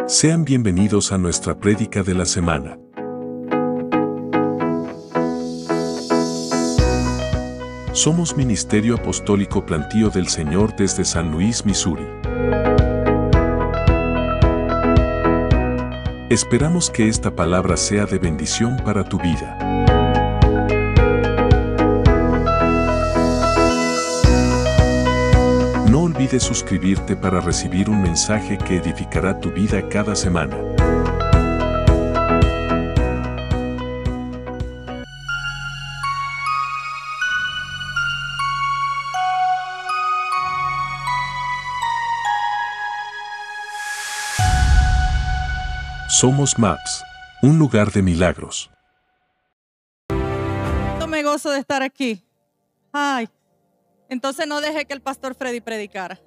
Sean bienvenidos a nuestra prédica de la semana. Somos Ministerio Apostólico Plantío del Señor desde San Luis, Missouri. Esperamos que esta palabra sea de bendición para tu vida. No olvides suscribirte para recibir un mensaje que edificará tu vida cada semana. Somos MAPS, un lugar de milagros. Me gozo de estar aquí. Ay, entonces no dejé que el pastor Freddy predicara.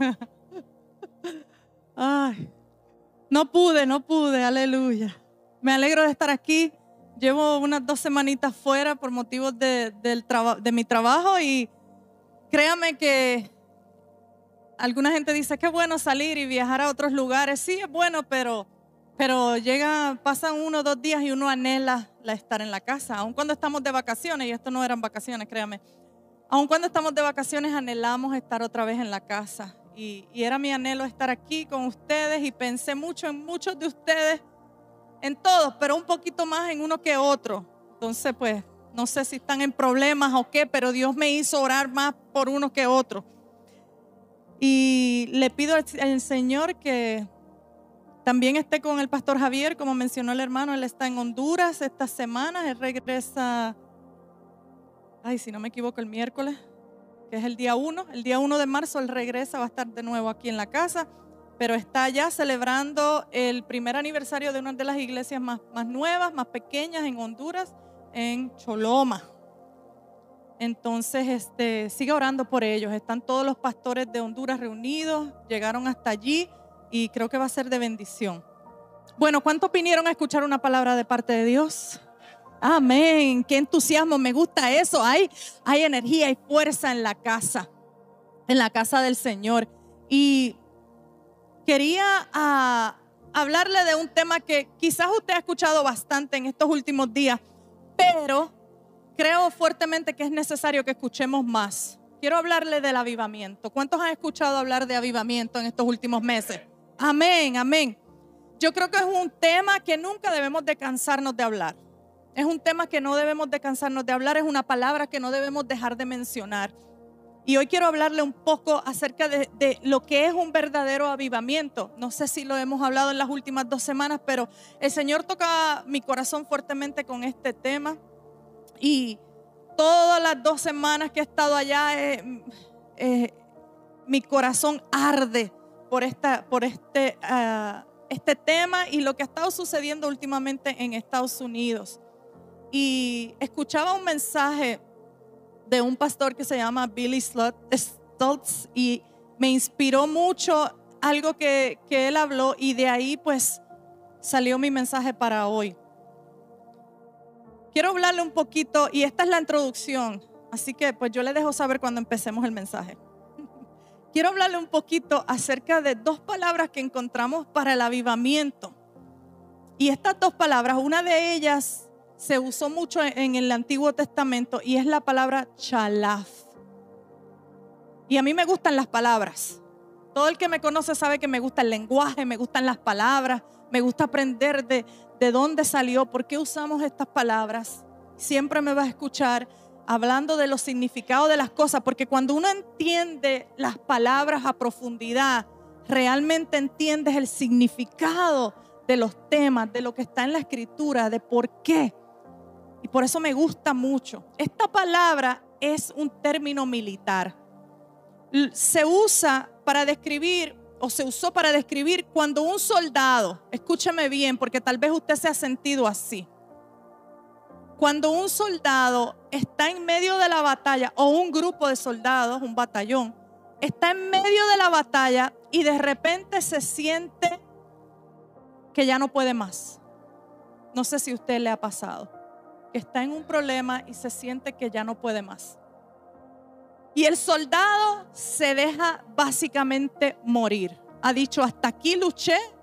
Ay, no pude, aleluya. Me alegro de estar aquí. Llevo unas 2 semanitas fuera por motivos de mi trabajo y créame que alguna gente dice que es bueno salir y viajar a otros lugares. Sí, es bueno, pero pasan 1 o 2 días y uno anhela estar en la casa. Aun cuando estamos de vacaciones, y esto no eran vacaciones, créame. Aun cuando estamos de vacaciones anhelamos estar otra vez en la casa. Y era mi anhelo estar aquí con ustedes y pensé mucho en muchos de ustedes, en todos, pero un poquito más en uno que otro. Entonces, pues, no sé si están en problemas o qué, pero Dios me hizo orar más por uno que otro. Y le pido al Señor que también esté con el pastor Javier, como mencionó el hermano. Él está en Honduras esta semana. Él regresa, si no me equivoco, el miércoles, que es el día 1. El día 1 de marzo él regresa, va a estar de nuevo aquí en la casa, pero está allá celebrando el primer aniversario de una de las iglesias más nuevas, más pequeñas en Honduras, en Choloma. Entonces, siga orando por ellos. Están todos los pastores de Honduras reunidos, llegaron hasta allí y creo que va a ser de bendición. Bueno, ¿cuántos vinieron a escuchar una palabra de parte de Dios? Amén, qué entusiasmo, me gusta eso. Hay energía y fuerza en la casa del Señor. Y quería hablarle de un tema que quizás usted ha escuchado bastante en estos últimos días, pero creo fuertemente que es necesario que escuchemos más. Quiero hablarle del avivamiento. ¿Cuántos han escuchado hablar de avivamiento en estos últimos meses? Amén, amén. Yo creo que es un tema que nunca debemos de cansarnos de hablar. Es un tema que no debemos de cansarnos de hablar, es una palabra que no debemos dejar de mencionar. Y hoy quiero hablarle un poco acerca de lo que es un verdadero avivamiento. No sé si lo hemos hablado en las últimas 2 semanas, pero el Señor toca mi corazón fuertemente con este tema. Y todas las 2 semanas que he estado allá, mi corazón arde por este tema y lo que ha estado sucediendo últimamente en Estados Unidos. Y escuchaba un mensaje de un pastor que se llama Billy Stoltz y me inspiró mucho algo que él habló, y de ahí pues salió mi mensaje para hoy. Quiero hablarle un poquito, y esta es la introducción, así que pues yo le dejo saber cuando empecemos el mensaje. Quiero hablarle un poquito acerca de 2 palabras que encontramos para el avivamiento. Y estas 2 palabras, una de ellas se usó mucho en el Antiguo Testamento y es la palabra chalaf. Y a mí me gustan las palabras. Todo el que me conoce sabe que me gusta el lenguaje, me gustan las palabras, me gusta aprender de dónde salió, por qué usamos estas palabras. Siempre me vas a escuchar hablando de los significados de las cosas, porque cuando uno entiende las palabras a profundidad, realmente entiendes el significado de los temas, de lo que está en la escritura, de por qué. Y por eso me gusta mucho. Esta palabra es un término militar. Se usa para describir, o se usó para describir cuando un soldado, escúcheme bien porque tal vez usted se ha sentido así. Cuando un soldado está en medio de la batalla, o un grupo de soldados, un batallón, está en medio de la batalla y de repente se siente que ya no puede más. No sé si a usted le ha pasado, que está en un problema y se siente que ya no puede más. Y el soldado se deja básicamente morir. Ha dicho, hasta aquí luché,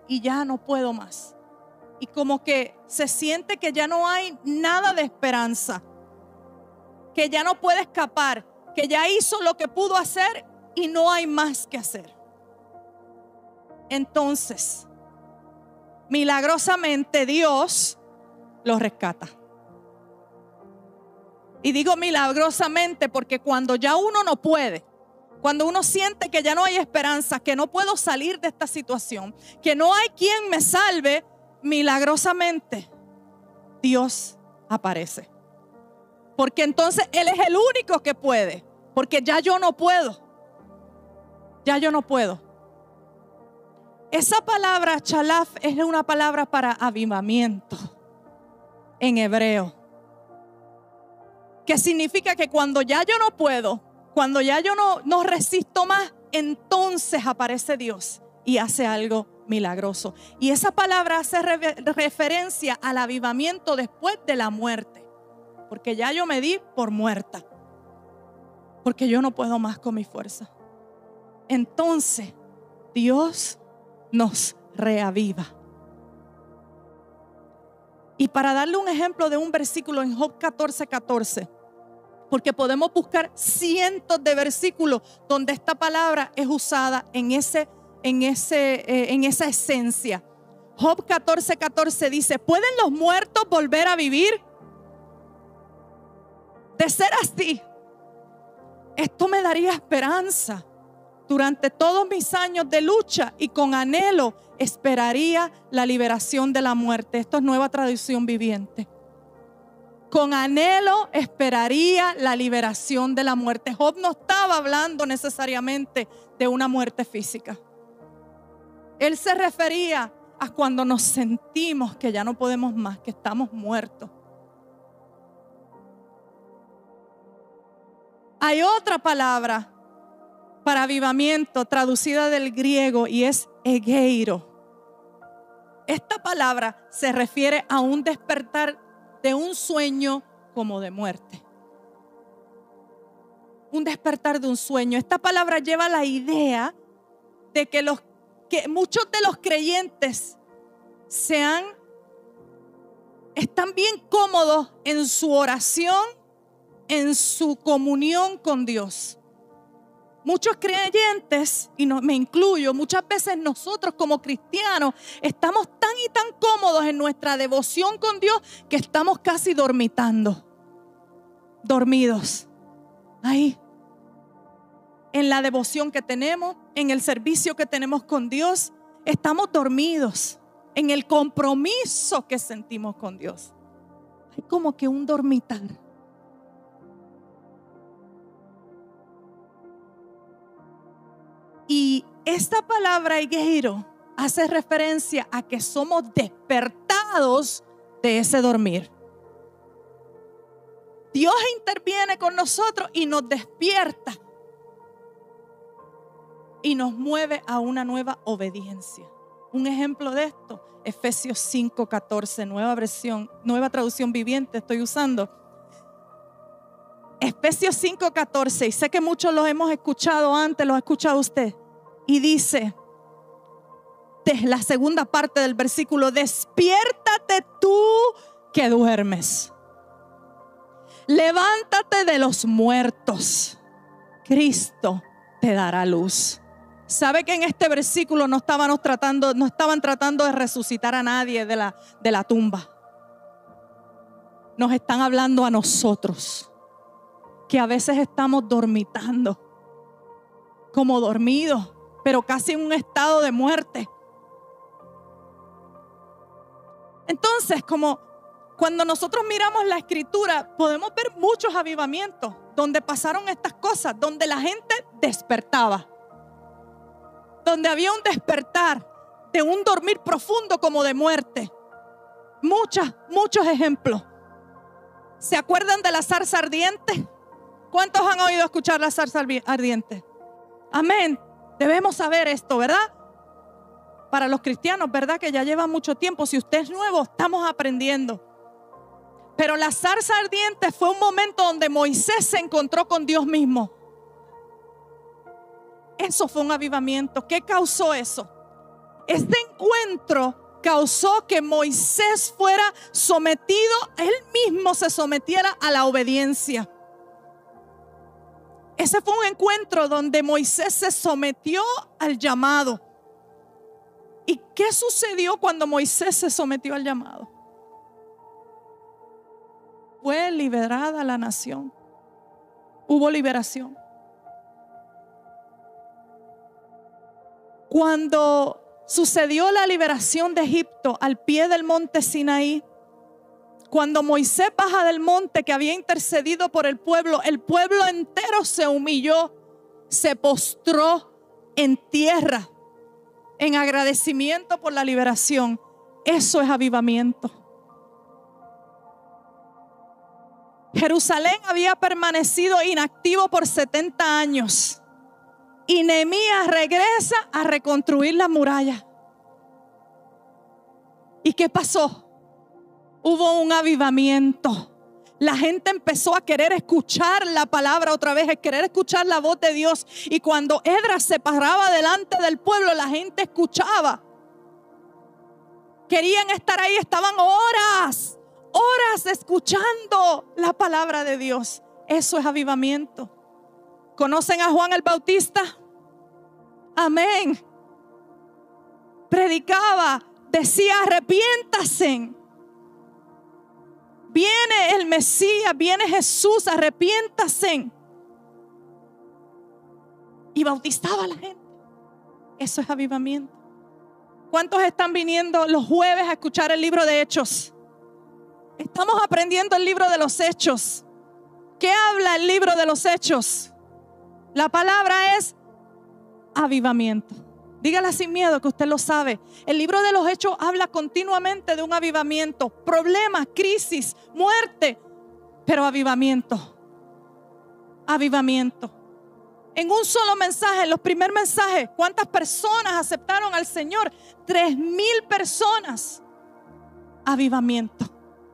y ya no puedo más. Y como que se siente que ya no hay nada de esperanza, que ya no puede escapar, que ya hizo lo que pudo hacer y no hay más que hacer. Entonces, milagrosamente Dios los rescata. Y digo milagrosamente porque cuando ya uno no puede, cuando uno siente que ya no hay esperanza, que no puedo salir de esta situación, que no hay quien me salve, milagrosamente Dios aparece. Porque entonces Él es el único que puede. Porque ya yo no puedo. Ya yo no puedo. Esa palabra chalaf es una palabra para avivamiento en hebreo. Que significa que cuando ya yo no puedo, cuando ya yo no resisto más, entonces aparece Dios y hace algo milagroso. Y esa palabra hace referencia al avivamiento después de la muerte. Porque ya yo me di por muerta. Porque yo no puedo más con mi fuerza. Entonces, Dios nos reaviva. Y para darle un ejemplo de un versículo en Job 14:14, porque podemos buscar cientos de versículos donde esta palabra es usada en esa esencia. Job 14:14 dice: ¿pueden los muertos volver a vivir? De ser así, esto me daría esperanza. Durante todos mis años de lucha y con anhelo esperaría la liberación de la muerte. Esto es Nueva Traducción Viviente. Con anhelo esperaría la liberación de la muerte. Job no estaba hablando necesariamente de una muerte física. Él se refería a cuando nos sentimos que ya no podemos más, que estamos muertos. Hay otra palabra para avivamiento traducida del griego y es egeiro. Esta palabra se refiere a un despertar de un sueño como de muerte. Un despertar de un sueño. Esta palabra lleva la idea de que muchos de los creyentes están bien cómodos en su oración, en su comunión con Dios. Muchos creyentes, y me incluyo, muchas veces nosotros como cristianos estamos tan y tan cómodos en nuestra devoción con Dios que estamos casi dormitando, dormidos. Ahí, en la devoción que tenemos, en el servicio que tenemos con Dios, estamos dormidos en el compromiso que sentimos con Dios. Hay como que un dormitar. Y esta palabra egeiro hace referencia a que somos despertados de ese dormir. Dios interviene con nosotros y nos despierta y nos mueve a una nueva obediencia. Un ejemplo de esto, Efesios 5:14, nueva traducción viviente estoy usando. Efesios 5:14, y sé que muchos los hemos escuchado antes, los ha escuchado usted. Y dice, la segunda parte del versículo: despiértate tú que duermes. Levántate de los muertos. Cristo te dará luz. ¿Sabe que en este versículo no estaban tratando de resucitar a nadie de la tumba? Nos están hablando a nosotros, que a veces estamos dormitando, como dormidos, pero casi en un estado de muerte. Entonces, como cuando nosotros miramos la escritura, podemos ver muchos avivamientos donde pasaron estas cosas, donde la gente despertaba, donde había un despertar de un dormir profundo como de muerte. Muchos ejemplos. ¿Se acuerdan de la zarza ardiente? ¿Cuántos han oído escuchar la zarza ardiente? Amén. Debemos saber esto, ¿verdad? Para los cristianos, ¿verdad? Que ya llevan mucho tiempo. Si usted es nuevo, estamos aprendiendo. Pero la zarza ardiente fue un momento donde Moisés se encontró con Dios mismo. Eso fue un avivamiento. ¿Qué causó eso? Este encuentro causó que Moisés fuera sometido, él mismo se sometiera a la obediencia. Ese fue un encuentro donde Moisés se sometió al llamado. ¿Y qué sucedió cuando Moisés se sometió al llamado? Fue liberada la nación. Hubo liberación. Cuando sucedió la liberación de Egipto al pie del monte Sinaí, cuando Moisés baja del monte que había intercedido por el pueblo entero se humilló, se postró en tierra en agradecimiento por la liberación. Eso es avivamiento. Jerusalén había permanecido inactivo por 70 años y Nehemías regresa a reconstruir la muralla. ¿Y qué pasó? Hubo un avivamiento. La gente empezó a querer escuchar la palabra otra vez, a querer escuchar la voz de Dios. Y cuando Esdras se paraba delante del pueblo, la gente escuchaba. Querían estar ahí, estaban horas escuchando la palabra de Dios. Eso es avivamiento. ¿Conocen a Juan el Bautista? Amén. Predicaba, decía: arrepiéntase. Viene el Mesías, viene Jesús, arrepiéntase. Y bautizaba a la gente. Eso es avivamiento. ¿Cuántos están viniendo los jueves a escuchar el libro de Hechos? Estamos aprendiendo el libro de los Hechos. ¿Qué habla el libro de los Hechos? La palabra es avivamiento. Dígala sin miedo, que usted lo sabe. El libro de los Hechos habla continuamente de un avivamiento. Problemas, crisis, muerte, pero avivamiento. Avivamiento. En un solo mensaje, en los primeros mensajes, ¿cuántas personas aceptaron al Señor? 3,000 personas. Avivamiento.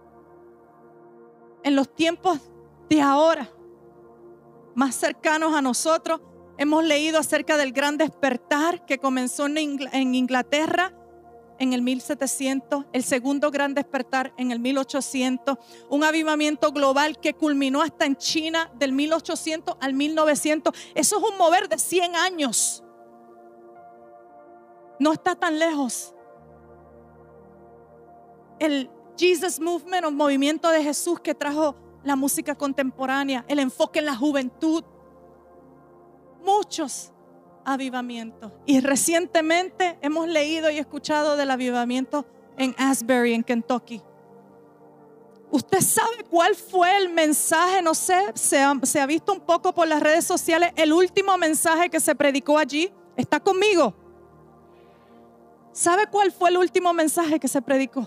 En los tiempos de ahora, más cercanos a nosotros, hemos leído acerca del gran despertar que comenzó en Inglaterra en el 1700, el segundo gran despertar en el 1800, un avivamiento global que culminó hasta en China del 1800 al 1900. Eso es un mover de 100 años. No está tan lejos. El Jesus Movement, o movimiento de Jesús, que trajo la música contemporánea, el enfoque en la juventud. Muchos avivamientos. Y recientemente hemos leído y escuchado del avivamiento en Asbury, en Kentucky. ¿Usted sabe cuál fue el mensaje? No sé, se ha visto un poco por las redes sociales el último mensaje que se predicó allí. ¿Está conmigo? ¿Sabe cuál fue el último mensaje que se predicó?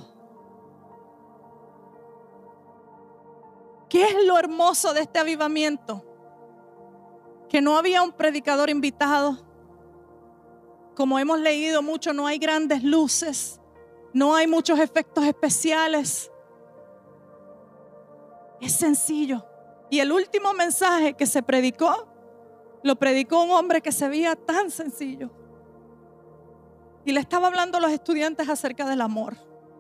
¿Qué es lo hermoso de este avivamiento? Que no había un predicador invitado. Como hemos leído mucho, no hay grandes luces, no hay muchos efectos especiales. Es sencillo. Y el último mensaje que se predicó, lo predicó un hombre que se veía tan sencillo. Y le estaba hablando a los estudiantes acerca del amor.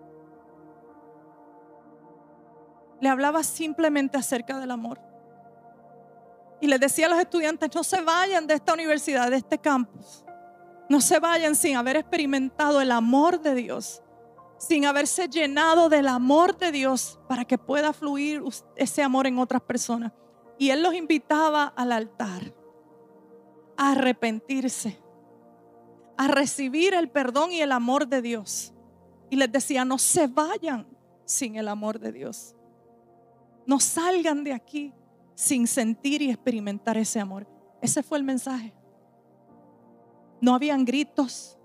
Le hablaba simplemente acerca del amor. Y les decía a los estudiantes: no se vayan de esta universidad, de este campus. No se vayan sin haber experimentado el amor de Dios, sin haberse llenado del amor de Dios, para que pueda fluir ese amor en otras personas. Y él los invitaba al altar a arrepentirse, a recibir el perdón y el amor de Dios. Y les decía: no se vayan sin el amor de Dios. No salgan de aquí sin sentir y experimentar ese amor. Ese fue el mensaje. No habían gritos.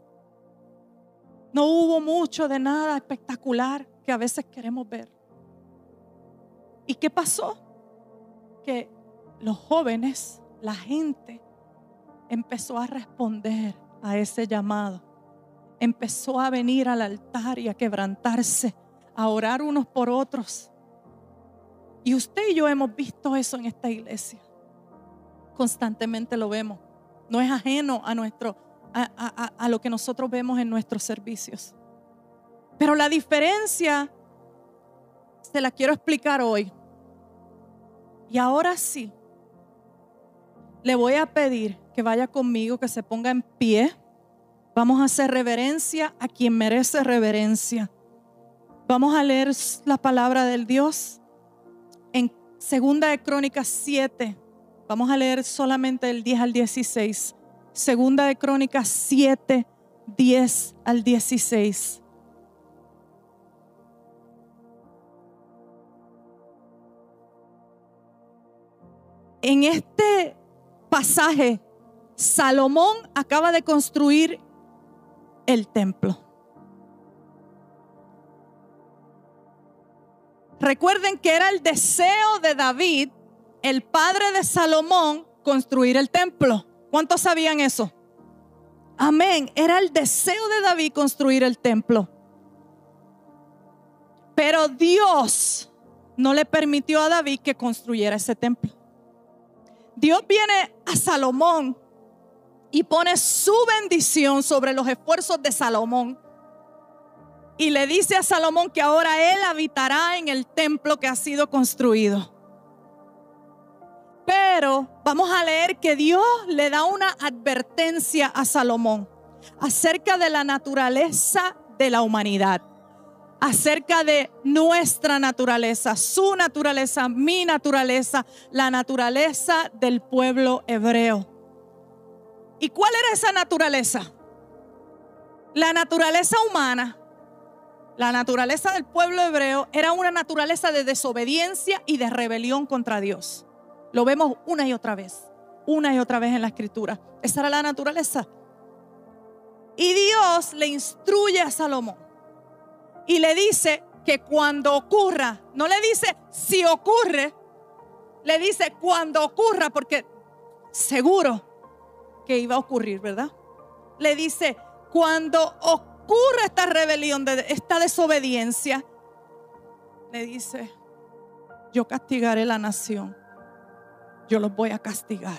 No hubo mucho de nada espectacular que a veces queremos ver. ¿Y qué pasó? Que los jóvenes, la gente, empezó a responder a ese llamado. Empezó a venir al altar y a quebrantarse, a orar unos por otros. Y usted y yo hemos visto eso en esta iglesia. Constantemente lo vemos. No es ajeno a nuestro a lo que nosotros vemos en nuestros servicios. Pero la diferencia se la quiero explicar hoy. Y ahora sí, le voy a pedir que vaya conmigo, que se ponga en pie. Vamos a hacer reverencia a quien merece reverencia. Vamos a leer la palabra del Dios en 2 de Crónicas 7. Vamos a leer solamente el 10 al 16. 2 de Crónicas 7, 10 al 16. En este pasaje, Salomón acaba de construir el templo. Recuerden que era el deseo de David, el padre de Salomón, construir el templo. ¿Cuántos sabían eso? Amén. Era el deseo de David construir el templo. Pero Dios no le permitió a David que construyera ese templo. Dios viene a Salomón y pone su bendición sobre los esfuerzos de Salomón. Y le dice a Salomón que ahora él habitará en el templo que ha sido construido. Pero vamos a leer que Dios le da una advertencia a Salomón acerca de la naturaleza de la humanidad, acerca de nuestra naturaleza, su naturaleza, mi naturaleza, la naturaleza del pueblo hebreo. ¿Y cuál era esa naturaleza? La naturaleza humana. La naturaleza del pueblo hebreo era una naturaleza de desobediencia y de rebelión contra Dios. Lo vemos una y otra vez en la escritura. Esa era la naturaleza. Y Dios le instruye a Salomón y le dice que cuando ocurra, no le dice si ocurre, le dice cuando ocurra, porque seguro que iba a ocurrir, ¿verdad? Le dice cuando ocurra esta rebelión, esta desobediencia, le dice: yo castigaré la nación, yo los voy a castigar.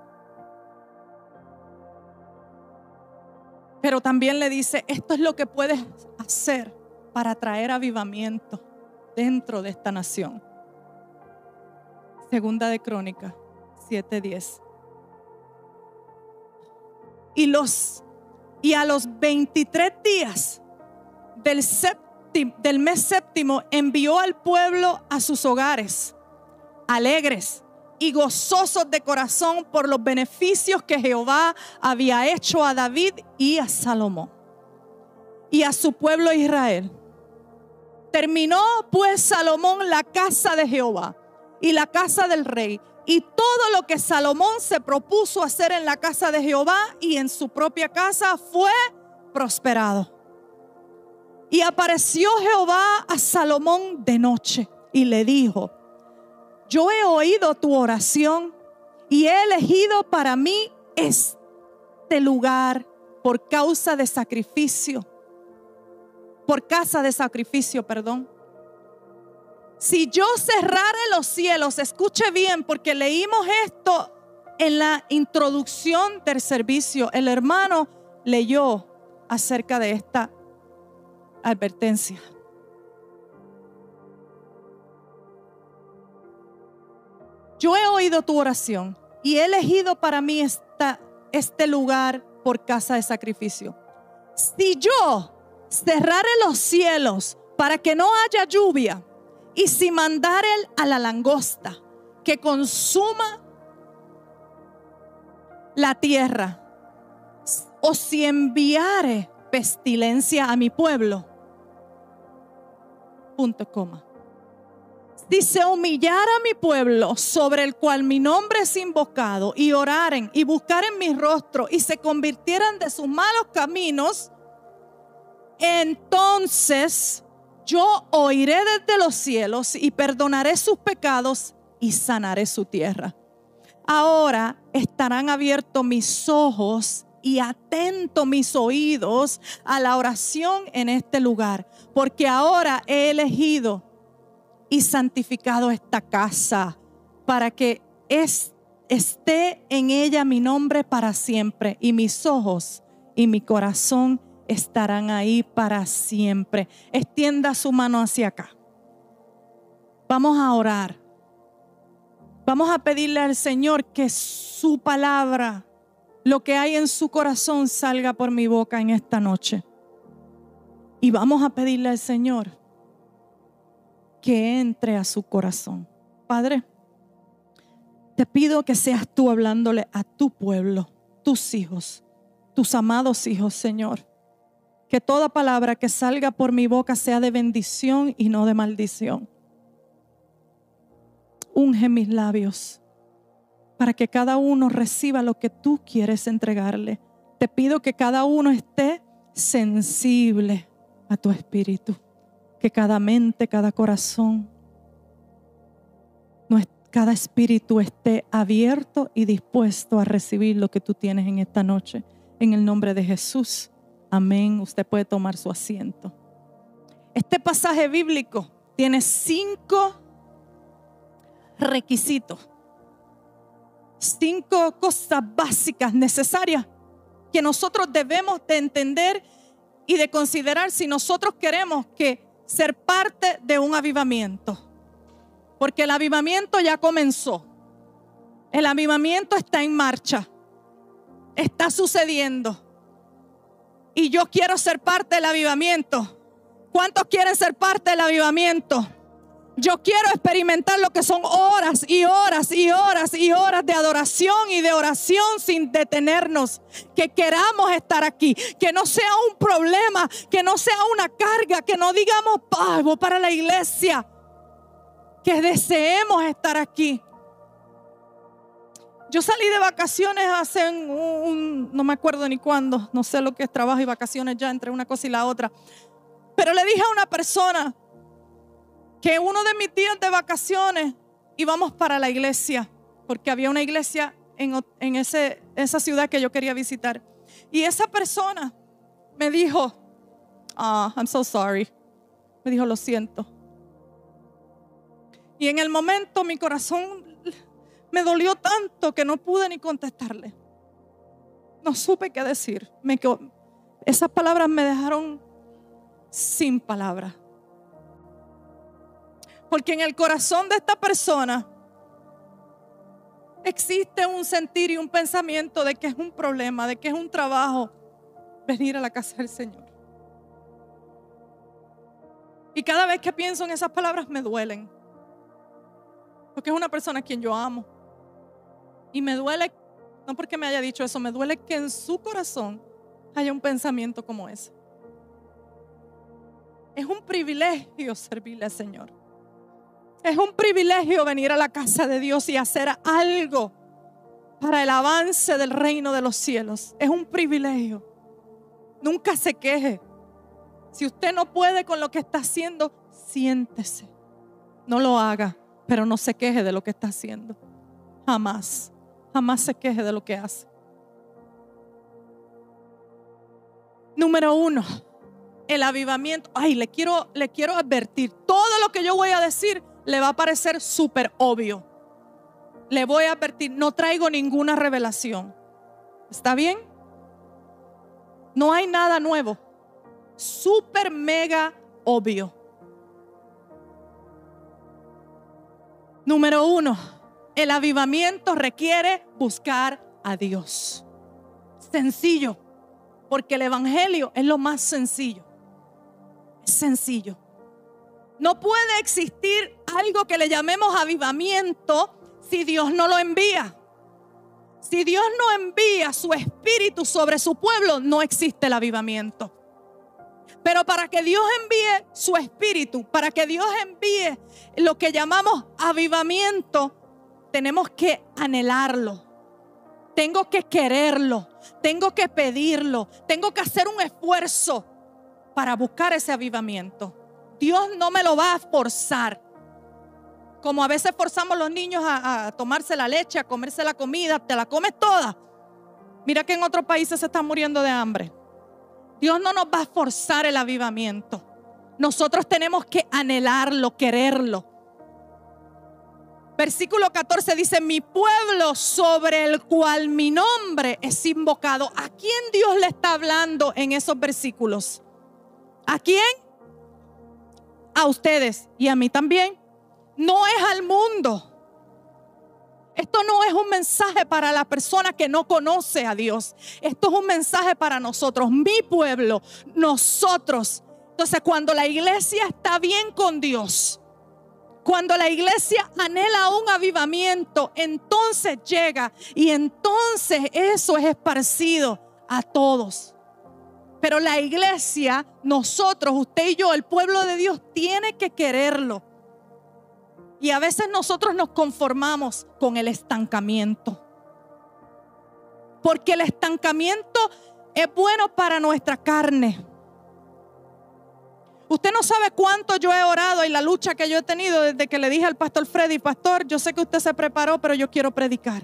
Pero también le dice: esto es lo que puedes hacer para traer avivamiento dentro de esta nación. 2 de Crónicas 7:10. Y a los 23 días del mes séptimo envió al pueblo a sus hogares, alegres y gozosos de corazón por los beneficios que Jehová había hecho a David y a Salomón y a su pueblo Israel. Terminó pues Salomón la casa de Jehová y la casa del rey, y todo lo que Salomón se propuso hacer en la casa de Jehová y en su propia casa fue prosperado. Y apareció Jehová a Salomón de noche y le dijo: yo he oído tu oración y he elegido para mí este lugar por casa de sacrificio. Si yo cerrare los cielos, escuche bien, porque leímos esto en la introducción del servicio. El hermano leyó acerca de esta advertencia. Yo he oído tu oración y he elegido para mí este lugar por casa de sacrificio. Si yo cerrare los cielos para que no haya lluvia, y si mandare a la langosta que consuma la tierra, o si enviare pestilencia a mi pueblo, si se humillara mi pueblo sobre el cual mi nombre es invocado, y oraren y buscaren mi rostro y se convirtieran de sus malos caminos, entonces yo oiré desde los cielos y perdonaré sus pecados y sanaré su tierra. Ahora estarán abiertos mis ojos y atentos mis oídos a la oración en este lugar, porque ahora he elegido y santificado esta casa para que esté en ella mi nombre para siempre, y mis ojos y mi corazón estarán ahí para siempre. Extienda su mano hacia acá. Vamos a orar. Vamos a pedirle al Señor que su palabra, lo que hay en su corazón, salga por mi boca en esta noche. Y vamos a pedirle al Señor que entre a su corazón. Padre, te pido que seas tú hablándole a tu pueblo, tus hijos, tus amados hijos, Señor. Que toda palabra que salga por mi boca sea de bendición y no de maldición. Unge mis labios para que cada uno reciba lo que tú quieres entregarle. Te pido que cada uno esté sensible a tu espíritu. Que cada mente, cada corazón, cada espíritu esté abierto y dispuesto a recibir lo que tú tienes en esta noche. En el nombre de Jesús. Amén. Usted puede tomar su asiento. Este pasaje bíblico tiene 5 requisitos. 5 cosas básicas necesarias que nosotros debemos de entender y de considerar si nosotros queremos ser parte de un avivamiento. Porque el avivamiento ya comenzó. El avivamiento está en marcha. Está sucediendo. Y yo quiero ser parte del avivamiento. ¿Cuántos quieren ser parte del avivamiento? Yo quiero experimentar lo que son horas y horas y horas y horas de adoración y de oración sin detenernos. Que queramos estar aquí. Que no sea un problema. Que no sea una carga. Que no digamos, voy para la iglesia. Que deseemos estar aquí. Yo salí de vacaciones hace no me acuerdo ni cuándo. No sé lo que es trabajo y vacaciones ya entre una cosa y la otra. Pero le dije a una persona que uno de mis días de vacaciones íbamos para la iglesia, porque había una iglesia en esa ciudad que yo quería visitar. Y esa persona me dijo, I'm so sorry. Me dijo, lo siento. Y en el momento mi corazón me dolió tanto que no pude ni contestarle. No supe qué decir. Esas palabras me dejaron sin palabras. Porque en el corazón de esta persona existe un sentir y un pensamiento de que es un problema, de que es un trabajo venir a la casa del Señor. Y cada vez que pienso en esas palabras me duelen. Porque es una persona a quien yo amo. Y me duele, no porque me haya dicho eso, me duele que en su corazón haya un pensamiento como ese. Es un privilegio servirle al Señor. Es un privilegio venir a la casa de Dios y hacer algo para el avance del reino de los cielos. Es un privilegio. Nunca se queje. Si usted no puede con lo que está haciendo, siéntese. No lo haga, pero no se queje de lo que está haciendo. Jamás. Jamás se queje de lo que hace. Número 1, el avivamiento. Le quiero advertir. Todo lo que yo voy a decir le va a parecer súper obvio. Le voy a advertir, no traigo ninguna revelación. ¿Está bien? No hay nada nuevo. Súper mega obvio. Número 1, el avivamiento requiere buscar a Dios. Sencillo, porque el evangelio es lo más sencillo. Es sencillo. No puede existir algo que le llamemos avivamiento si Dios no lo envía. Si Dios no envía su espíritu sobre su pueblo, no existe el avivamiento. Pero para que Dios envíe su espíritu, para que Dios envíe lo que llamamos avivamiento, tenemos que anhelarlo. Tengo que quererlo. Tengo que pedirlo. Tengo que hacer un esfuerzo para buscar ese avivamiento. Dios no me lo va a forzar. Como a veces forzamos a los niños a tomarse la leche, a comerse la comida, te la comes toda. Mira que en otros países se están muriendo de hambre. Dios no nos va a forzar el avivamiento. Nosotros tenemos que anhelarlo, quererlo. Versículo 14 dice: mi pueblo sobre el cual mi nombre es invocado. ¿A quién Dios le está hablando en esos versículos? ¿A quién? A ustedes y a mí también. No es al mundo. Esto no es un mensaje para la persona que no conoce a Dios. Esto es un mensaje para nosotros, mi pueblo, nosotros. Entonces, cuando la iglesia está bien con Dios, cuando la iglesia anhela un avivamiento, entonces llega y entonces eso es esparcido a todos. Pero la iglesia, nosotros, usted y yo, el pueblo de Dios, tiene que quererlo. Y a veces nosotros nos conformamos con el estancamiento. Porque el estancamiento es bueno para nuestra carne. Usted no sabe cuánto yo he orado y la lucha que yo he tenido desde que le dije al pastor Freddy: pastor, yo sé que usted se preparó, pero yo quiero predicar.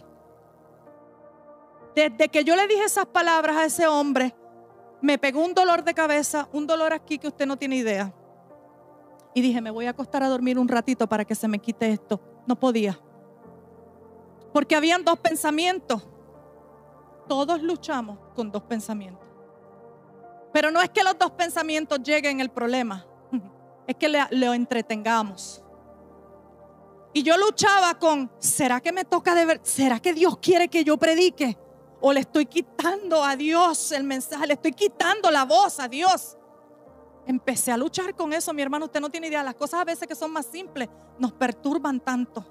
Desde que yo le dije esas palabras a ese hombre, me pegó un dolor de cabeza, un dolor aquí que usted no tiene idea. Y dije: me voy a acostar a dormir un ratito para que se me quite esto. No podía. Porque habían dos pensamientos. Todos luchamos con dos pensamientos. Pero no es que los dos pensamientos lleguen el problema. Es que lo entretengamos. Y yo luchaba con: ¿será que me toca de ver? ¿Será que Dios quiere que yo predique? ¿O le estoy quitando a Dios el mensaje? ¿Le estoy quitando la voz a Dios? Empecé a luchar con eso, mi hermano. Usted no tiene idea. Las cosas a veces que son más simples nos perturban tanto.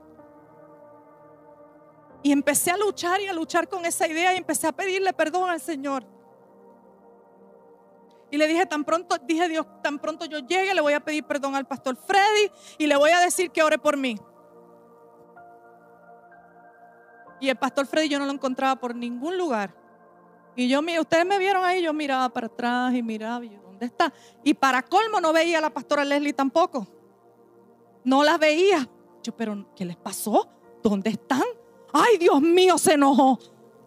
Y empecé a luchar y a luchar con esa idea. Y empecé a pedirle perdón al Señor. Y le dije: Dios, tan pronto yo llegue, le voy a pedir perdón al pastor Freddy y le voy a decir que ore por mí. Y el pastor Freddy yo no lo encontraba por ningún lugar. Y ustedes me vieron ahí, yo miraba para atrás y miraba, y yo: ¿dónde está? Y para colmo no veía a la pastora Leslie tampoco. No la veía. Yo: ¿pero qué les pasó? ¿Dónde están? Ay, Dios mío, se enojó.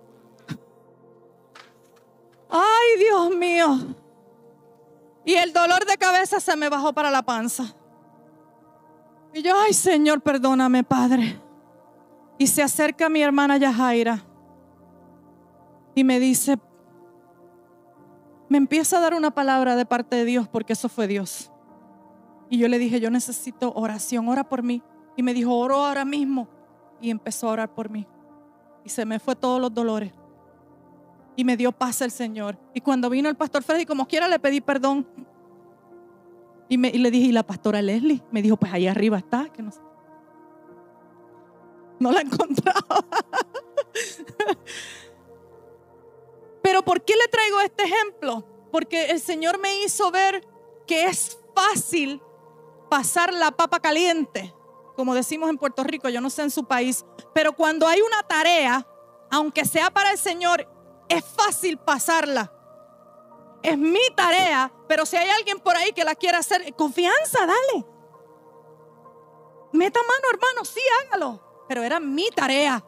Ay, Dios mío. Y el dolor de cabeza se me bajó para la panza. Y yo: ay, Señor, perdóname, Padre. Y se acerca mi hermana Yajaira y me dice, me empieza a dar una palabra de parte de Dios, porque eso fue Dios. Y yo le dije: yo necesito oración, ora por mí. Y me dijo: oro ahora mismo. Y empezó a orar por mí. Y se me fue todos los dolores. Y me dio paz el Señor. Y cuando vino el pastor Freddy, como quiera le pedí perdón. Y le dije: ¿y la pastora Leslie? Me dijo: pues ahí arriba está. Que no la encontraba. Pero ¿por qué le traigo este ejemplo? Porque el Señor me hizo ver que es fácil pasar la papa caliente, como decimos en Puerto Rico, yo no sé en su país. Pero cuando hay una tarea, aunque sea para el Señor, es fácil pasarla. Es mi tarea, pero si hay alguien por ahí que la quiera hacer, confianza, dale. Meta mano, hermano, sí, hágalo. Pero era mi tarea.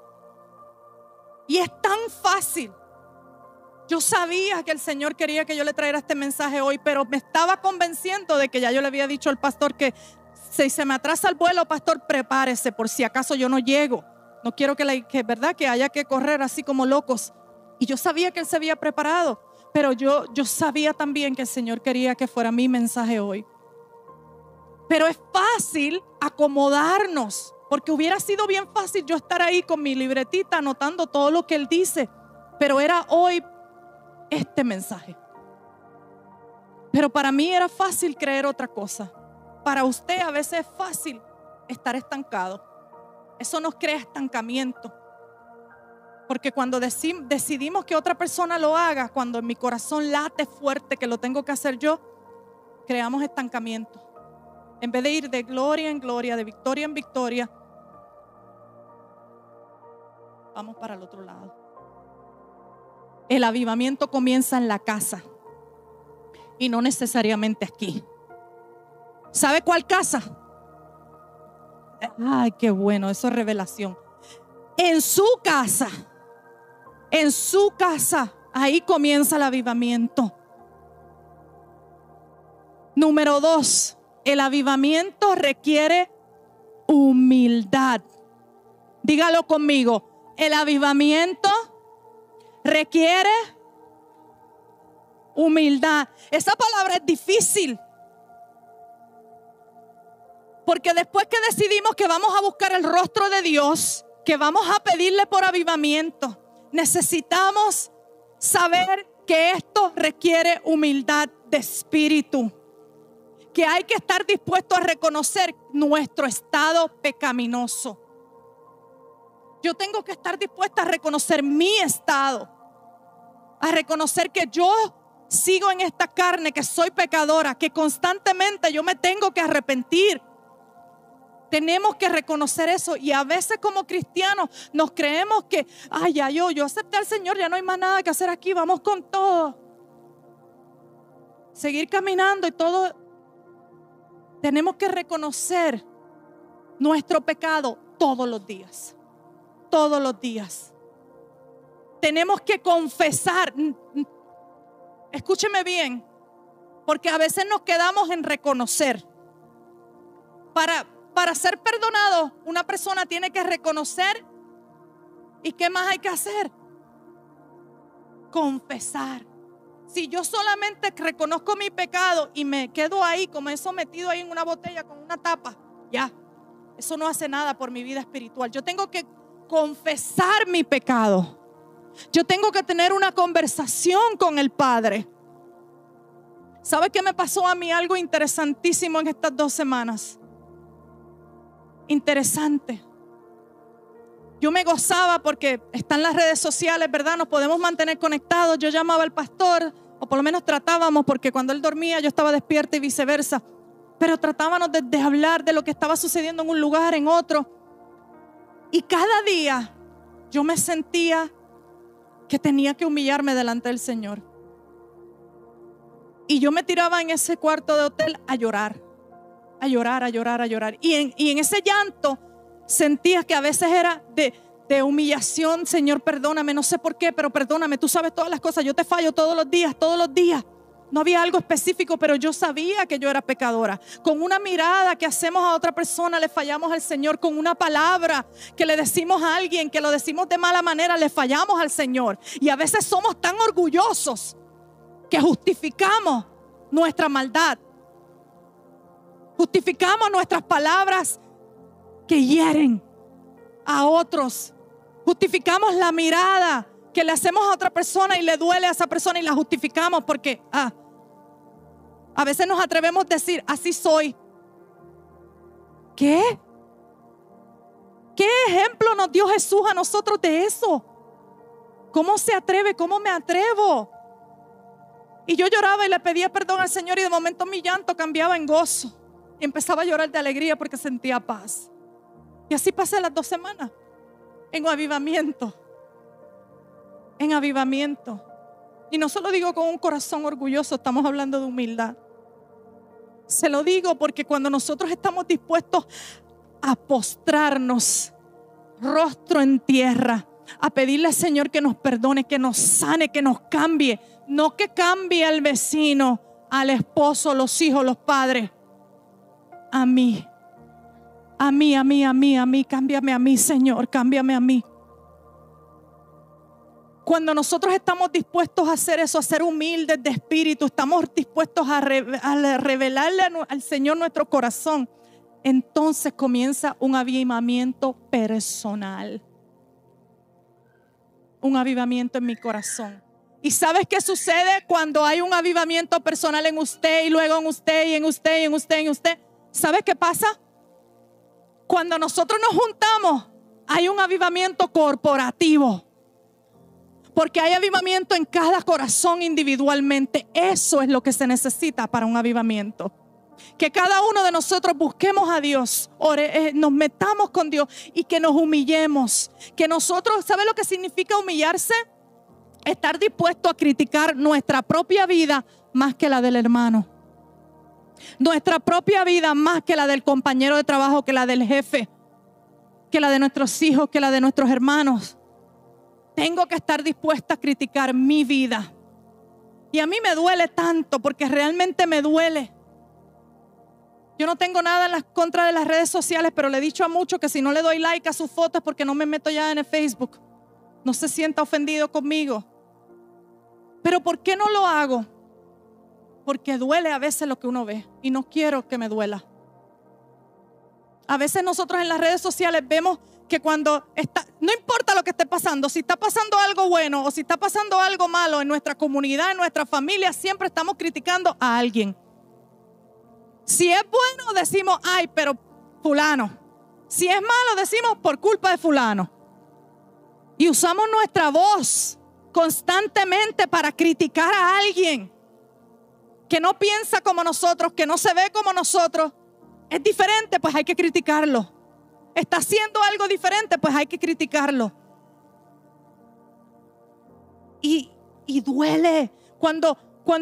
Y es tan fácil. Yo sabía que el Señor quería que yo le trajera este mensaje hoy, pero me estaba convenciendo de que ya yo le había dicho al pastor que si se me atrasa el vuelo, pastor, prepárese por si acaso yo no llego. No quiero que haya que correr así como locos. Y yo sabía que él se había preparado, pero yo sabía también que el Señor quería que fuera mi mensaje hoy. Pero es fácil acomodarnos, porque hubiera sido bien fácil yo estar ahí con mi libretita anotando todo lo que él dice, pero era hoy este mensaje. Pero para mí era fácil creer otra cosa. Para usted a veces es fácil estar estancado. Eso nos crea estancamiento. Porque cuando decidimos que otra persona lo haga, cuando en mi corazón late fuerte que lo tengo que hacer yo, creamos estancamiento. En vez de ir de gloria en gloria, de victoria en victoria, vamos para el otro lado. El avivamiento comienza en la casa y no necesariamente aquí. ¿Sabe cuál casa? Ay, qué bueno, eso es revelación. En su casa, ahí comienza el avivamiento. Número 2, el avivamiento requiere humildad. Dígalo conmigo. El avivamiento requiere humildad. Esa palabra es difícil. Porque después que decidimos que vamos a buscar el rostro de Dios, que vamos a pedirle por avivamiento, necesitamos saber que esto requiere humildad de espíritu. Que hay que estar dispuesto a reconocer nuestro estado pecaminoso. Yo tengo que estar dispuesta a reconocer mi estado, a reconocer que yo sigo en esta carne, que soy pecadora, que constantemente yo me tengo que arrepentir. Tenemos que reconocer eso. Y a veces como cristianos nos creemos que, ay, ya yo acepté al Señor, ya no hay más nada que hacer aquí, vamos con todo. Seguir caminando y todo. Tenemos que reconocer nuestro pecado todos los días. Todos los días. Tenemos que confesar. Escúcheme bien, porque a veces nos quedamos en reconocer. Para ser perdonado, una persona tiene que reconocer. ¿Y qué más hay que hacer? Confesar. Si yo solamente reconozco mi pecado y me quedo ahí como eso metido ahí en una botella con una tapa, ya, eso no hace nada por mi vida espiritual. Yo tengo que confesar mi pecado. Yo tengo que tener una conversación con el Padre. ¿Sabe qué me pasó a mí? Algo interesantísimo en estas 2 semanas. Interesante. Yo me gozaba porque están las redes sociales, ¿verdad? Nos podemos mantener conectados. Yo llamaba al pastor, o por lo menos tratábamos, porque cuando él dormía yo estaba despierta y viceversa. Pero tratábamos de hablar de lo que estaba sucediendo en un lugar, en otro. Y cada día yo me sentía que tenía que humillarme delante del Señor. Y yo me tiraba en ese cuarto de hotel a llorar. A llorar, a llorar, a llorar. Y en ese llanto sentía que a veces era de humillación. Señor, perdóname, no sé por qué, pero perdóname, tú sabes todas las cosas. Yo te fallo todos los días, todos los días. No había algo específico, pero yo sabía que yo era pecadora. Con una mirada que hacemos a otra persona le fallamos al Señor. Con una palabra que le decimos a alguien, que lo decimos de mala manera, le fallamos al Señor. Y a veces somos tan orgullosos que justificamos nuestra maldad. Justificamos nuestras palabras que hieren a otros. Justificamos la mirada que le hacemos a otra persona y le duele a esa persona y la justificamos porque a veces nos atrevemos a decir, así soy. ¿Qué? ¿Qué ejemplo nos dio Jesús a nosotros de eso? ¿Cómo se atreve? ¿Cómo me atrevo? Y yo lloraba y le pedía perdón al Señor y de momento mi llanto cambiaba en gozo. Y empezaba a llorar de alegría porque sentía paz. Y así pasé las 2 semanas en avivamiento. En avivamiento. Y no se lo digo con un corazón orgulloso, estamos hablando de humildad. Se lo digo porque cuando nosotros estamos dispuestos a postrarnos rostro en tierra, a pedirle al Señor que nos perdone, que nos sane, que nos cambie, no que cambie al vecino, al esposo, los hijos, los padres. A mí, cámbiame a mí, Señor, cámbiame a mí. Cuando nosotros estamos dispuestos a hacer eso, a ser humildes de espíritu, estamos dispuestos a revelarle al Señor nuestro corazón, entonces comienza un avivamiento personal. Un avivamiento en mi corazón. ¿Y sabes qué sucede cuando hay un avivamiento personal en usted y luego en usted y en usted y en usted y en usted? ¿Sabes qué pasa? Cuando nosotros nos juntamos, hay un avivamiento corporativo. Porque hay avivamiento en cada corazón individualmente. Eso es lo que se necesita para un avivamiento. Que cada uno de nosotros busquemos a Dios, nos metamos con Dios y que nos humillemos. Que nosotros, ¿sabe lo que significa humillarse? Estar dispuesto a criticar nuestra propia vida más que la del hermano. Nuestra propia vida más que la del compañero de trabajo, que la del jefe, que la de nuestros hijos, que la de nuestros hermanos. Tengo que estar dispuesta a criticar mi vida. Y a mí me duele tanto porque realmente me duele. Yo no tengo nada en la contra de las redes sociales, pero le he dicho a muchos que si no le doy like a sus fotos es porque no me meto ya en el Facebook. No se sienta ofendido conmigo. Pero ¿por qué no lo hago? Porque duele a veces lo que uno ve y no quiero que me duela. A veces nosotros en las redes sociales vemos que cuando está, no importa lo que esté pasando, si está pasando algo bueno o si está pasando algo malo en nuestra comunidad, en nuestra familia, siempre estamos criticando a alguien. Si es bueno decimos, ay, pero fulano. Si es malo decimos por culpa de fulano. Y usamos nuestra voz constantemente para criticar a alguien que no piensa como nosotros, que no se ve como nosotros. Es diferente, pues hay que criticarlo. Está haciendo algo diferente, pues hay que criticarlo. Y duele cuando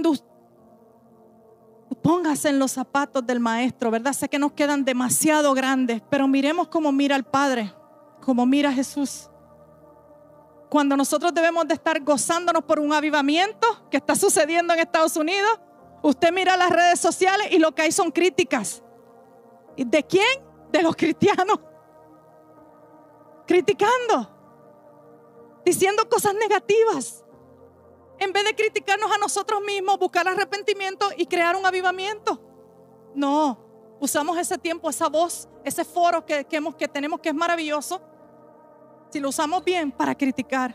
póngase en los zapatos del maestro, ¿verdad? Sé que nos quedan demasiado grandes, pero miremos cómo mira el Padre, cómo mira Jesús. Cuando nosotros debemos de estar gozándonos por un avivamiento que está sucediendo en Estados Unidos, usted mira las redes sociales y lo que hay son críticas. ¿Y de quién? De los cristianos. Criticando, diciendo cosas negativas. En vez de criticarnos a nosotros mismos, buscar arrepentimiento y crear un avivamiento. No, usamos ese tiempo, esa voz, ese foro que tenemos, que es maravilloso, si lo usamos bien, para criticar.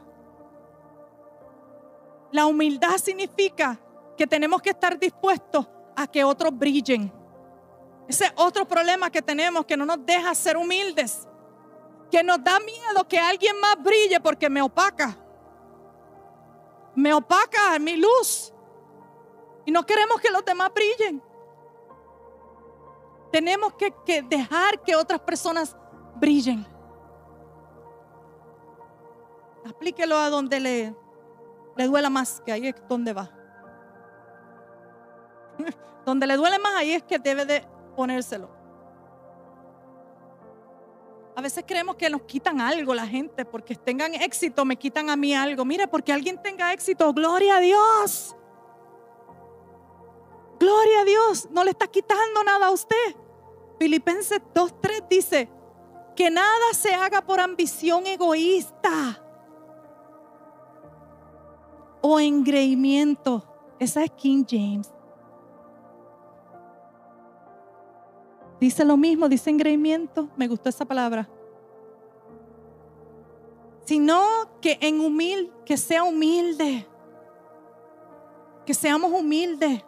La humildad significa que tenemos que estar dispuestos a que otros brillen. Ese otro problema que tenemos, que no nos deja ser humildes, que nos da miedo que alguien más brille porque me opaca mi luz y no queremos que los demás brillen. Tenemos que dejar que otras personas brillen. Aplíquelo a donde le duela más, que ahí es donde va. Donde le duele más, ahí es que debe de ponérselo. A veces creemos que nos quitan algo la gente, porque tengan éxito me quitan a mí algo. Mire, porque alguien tenga éxito, gloria a Dios. Gloria a Dios, no le está quitando nada a usted. Filipenses 2:3 dice que nada se haga por ambición egoísta o engreimiento. Esa es King James. Dice lo mismo, dice engreimiento. Me gustó esa palabra. Sino que sea humilde. Que seamos humildes.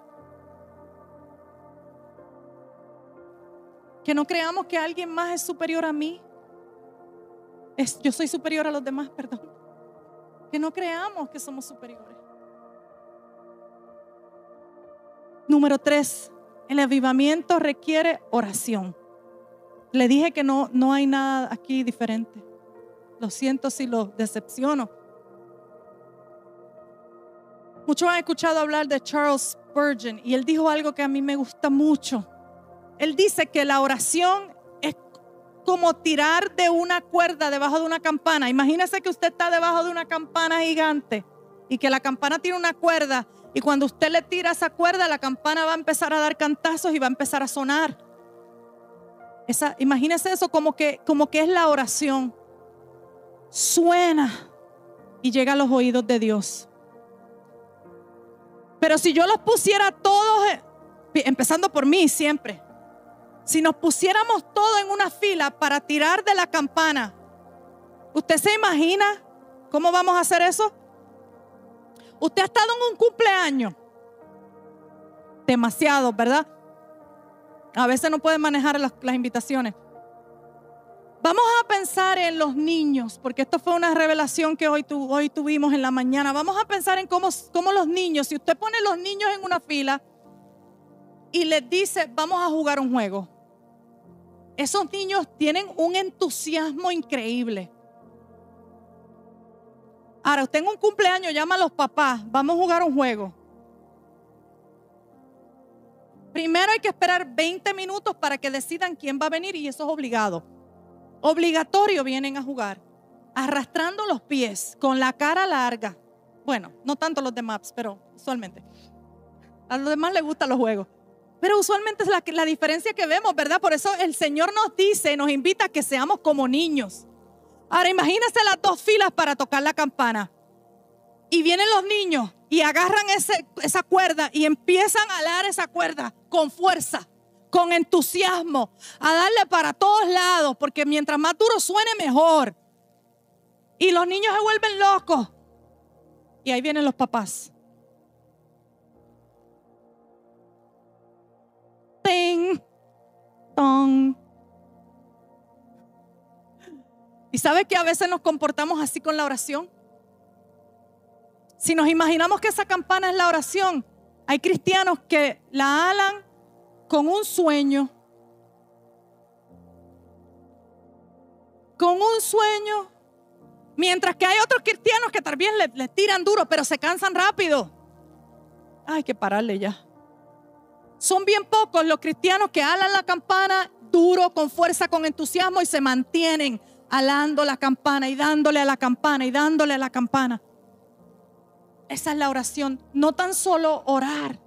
Que no creamos que alguien más es superior a mí. Yo soy superior a los demás, perdón. Que no creamos que somos superiores. Número 3. El avivamiento requiere oración. Le dije que no hay nada aquí diferente. Lo siento si lo decepciono. Muchos han escuchado hablar de Charles Spurgeon y él dijo algo que a mí me gusta mucho. Él dice que la oración es como tirar de una cuerda debajo de una campana. Imagínese que usted está debajo de una campana gigante y que la campana tiene una cuerda. Y cuando usted le tira esa cuerda, la campana va a empezar a dar cantazos y va a empezar a sonar. Imagínese eso como que es la oración. Suena y llega a los oídos de Dios. Pero si yo los pusiera todos, empezando por mí siempre, si nos pusiéramos todos en una fila para tirar de la campana, ¿usted se imagina cómo vamos a hacer eso? Usted ha estado en un cumpleaños. Demasiado, ¿verdad? A veces no puede manejar las invitaciones. Vamos a pensar en los niños, porque esto fue una revelación que hoy tuvimos en la mañana. Vamos a pensar en cómo los niños, si usted pone los niños en una fila y les dice, vamos a jugar un juego. Esos niños tienen un entusiasmo increíble. Ahora, usted en un cumpleaños llama a los papás, vamos a jugar un juego. Primero hay que esperar 20 minutos para que decidan quién va a venir y eso es obligado. Obligatorio vienen a jugar, arrastrando los pies, con la cara larga. Bueno, no tanto los demás, pero usualmente. A los demás les gustan los juegos. Pero usualmente es la diferencia que vemos, ¿verdad? Por eso el Señor nos dice, nos invita a que seamos como niños. Ahora imagínense las dos filas para tocar la campana. Y vienen los niños y agarran esa cuerda y empiezan a alar esa cuerda con fuerza, con entusiasmo, a darle para todos lados, porque mientras más duro suene, mejor. Y los niños se vuelven locos. Y ahí vienen los papás. Ting, tong. ¿Y sabe que a veces nos comportamos así con la oración? Si nos imaginamos que esa campana es la oración, hay cristianos que la alan con un sueño. Con un sueño. Mientras que hay otros cristianos que también le tiran duro, pero se cansan rápido. Hay que pararle ya. Son bien pocos los cristianos que alan la campana duro, con fuerza, con entusiasmo y se mantienen alando la campana y dándole a la campana y dándole a la campana. Esa es la oración. No tan solo orar,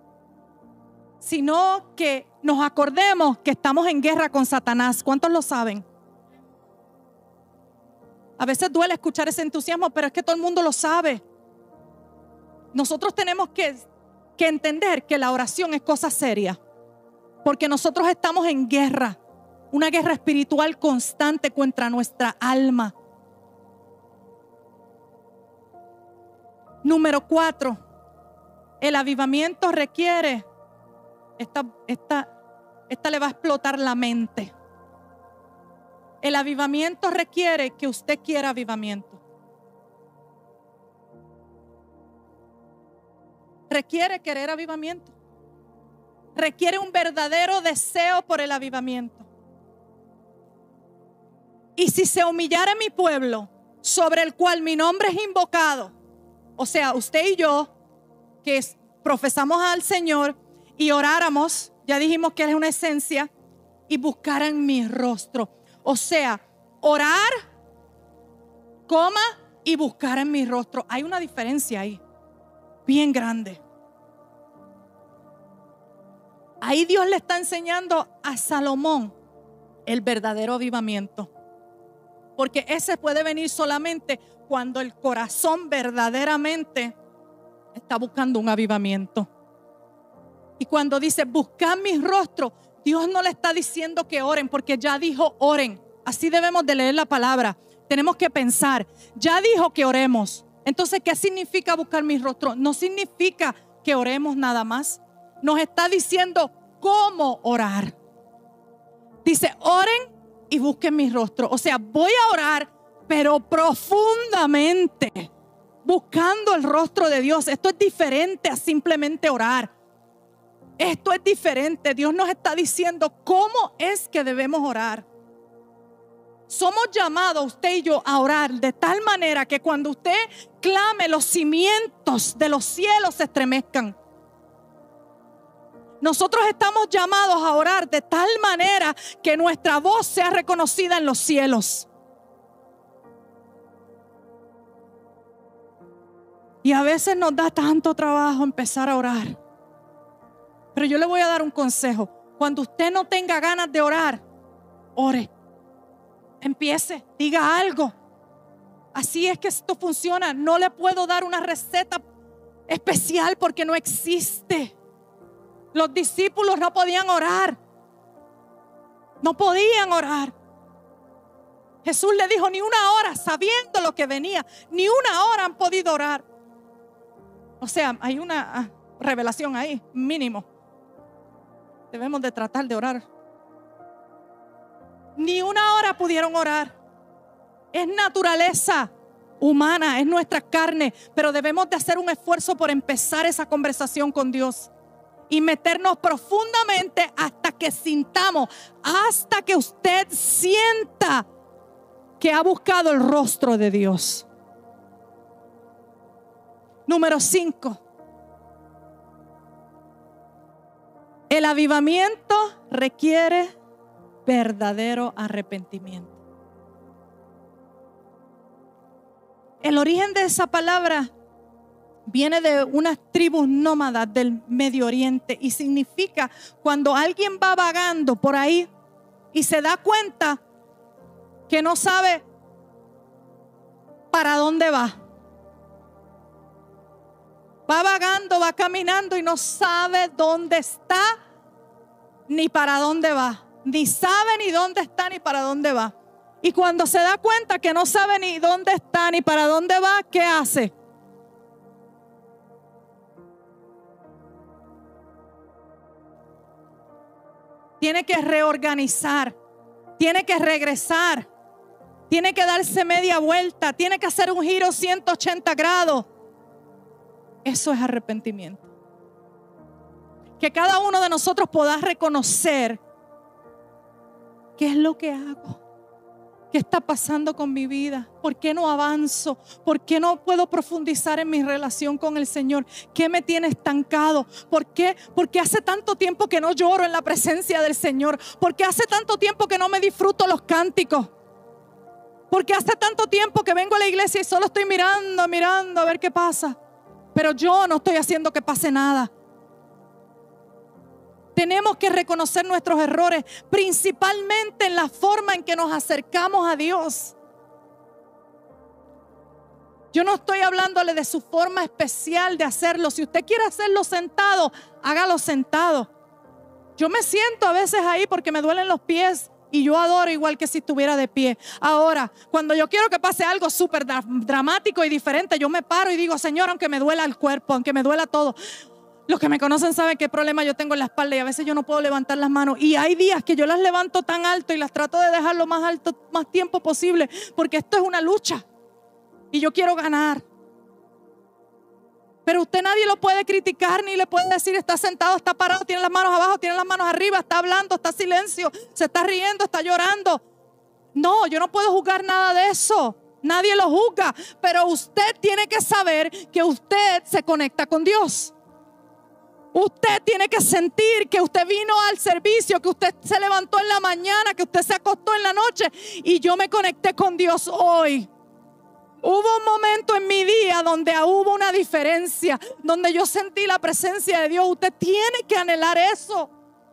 sino que nos acordemos que estamos en guerra con Satanás. ¿Cuántos lo saben? A veces duele escuchar ese entusiasmo, pero es que todo el mundo lo sabe. Nosotros tenemos que entender que la oración es cosa seria, porque nosotros estamos en guerra, una guerra espiritual constante contra nuestra alma. Número 4, el avivamiento requiere, esta le va a explotar la mente. El avivamiento requiere que usted quiera avivamiento. Requiere querer avivamiento. Requiere un verdadero deseo por el avivamiento. Y si se humillara mi pueblo, sobre el cual mi nombre es invocado, o sea, usted y yo, que profesamos al Señor y oráramos, ya dijimos que es una esencia, y buscaran mi rostro. O sea, orar, y buscar en mi rostro. Hay una diferencia ahí, bien grande. Ahí Dios le está enseñando a Salomón el verdadero avivamiento. Porque ese puede venir solamente cuando el corazón verdaderamente está buscando un avivamiento. Y cuando dice buscar mi rostro, Dios no le está diciendo que oren, porque ya dijo oren. Así debemos de leer la palabra. Tenemos que pensar, ya dijo que oremos. Entonces, ¿qué significa buscar mi rostro? No significa que oremos nada más. Nos está diciendo cómo orar. Dice, oren y busquen mi rostro. O sea, voy a orar, pero profundamente, buscando el rostro de Dios. Esto es diferente a simplemente orar. Esto es diferente. Dios nos está diciendo cómo es que debemos orar. Somos llamados, usted y yo, a orar de tal manera que cuando usted clame, los cimientos de los cielos se estremezcan. Nosotros estamos llamados a orar de tal manera que nuestra voz sea reconocida en los cielos. Y a veces nos da tanto trabajo empezar a orar. Pero yo le voy a dar un consejo. Cuando usted no tenga ganas de orar, ore. Empiece, diga algo. Así es que esto funciona. No le puedo dar una receta especial porque no existe. Los discípulos no podían orar. No podían orar. Jesús le dijo ni una hora, sabiendo lo que venía, ni una hora han podido orar. O sea, hay una revelación ahí, mínimo. Debemos de tratar de orar. Ni una hora pudieron orar. Es naturaleza humana, es nuestra carne, pero debemos de hacer un esfuerzo por empezar esa conversación con Dios y meternos profundamente hasta que sintamos, hasta que usted sienta que ha buscado el rostro de Dios. Número 5. El avivamiento requiere verdadero arrepentimiento. El origen de esa palabra Viene de unas tribus nómadas del Medio Oriente y significa cuando alguien va vagando por ahí y se da cuenta que no sabe para dónde va. Va vagando, va caminando y no sabe dónde está ni para dónde va. Ni sabe ni dónde está ni para dónde va. Y cuando se da cuenta que no sabe ni dónde está ni para dónde va, ¿qué hace? Tiene que reorganizar, tiene que regresar, tiene que darse media vuelta, tiene que hacer un giro 180 grados. Eso es arrepentimiento. Que cada uno de nosotros pueda reconocer qué es lo que hago, qué está pasando con mi vida, por qué no avanzo, por qué no puedo profundizar en mi relación con el Señor, qué me tiene estancado, por qué, porque hace tanto tiempo que no lloro en la presencia del Señor, porque hace tanto tiempo que no me disfruto los cánticos, porque hace tanto tiempo que vengo a la iglesia y solo estoy mirando a ver qué pasa. Pero yo no estoy haciendo que pase nada. Tenemos que reconocer nuestros errores, principalmente en la forma en que nos acercamos a Dios. Yo no estoy hablándole de su forma especial de hacerlo. Si usted quiere hacerlo sentado, hágalo sentado. Yo me siento a veces ahí porque me duelen los pies y yo adoro igual que si estuviera de pie. Ahora, cuando yo quiero que pase algo súper dramático y diferente, yo me paro y digo, Señor, aunque me duela el cuerpo, aunque me duela todo. Los que me conocen saben qué problema yo tengo en la espalda y a veces yo no puedo levantar las manos. Y hay días que yo las levanto tan alto y las trato de dejar lo más alto, más tiempo posible, porque esto es una lucha y yo quiero ganar. Pero usted nadie lo puede criticar ni le puede decir está sentado, está parado, tiene las manos abajo, tiene las manos arriba, está hablando, está en silencio, se está riendo, está llorando. No, yo no puedo juzgar nada de eso. Nadie lo juzga, pero usted tiene que saber que usted se conecta con Dios. Usted tiene que sentir que usted vino al servicio, que usted se levantó en la mañana, que usted se acostó en la noche y yo me conecté con Dios hoy. Hubo un momento en mi día donde hubo una diferencia, donde yo sentí la presencia de Dios. Usted tiene que anhelar eso.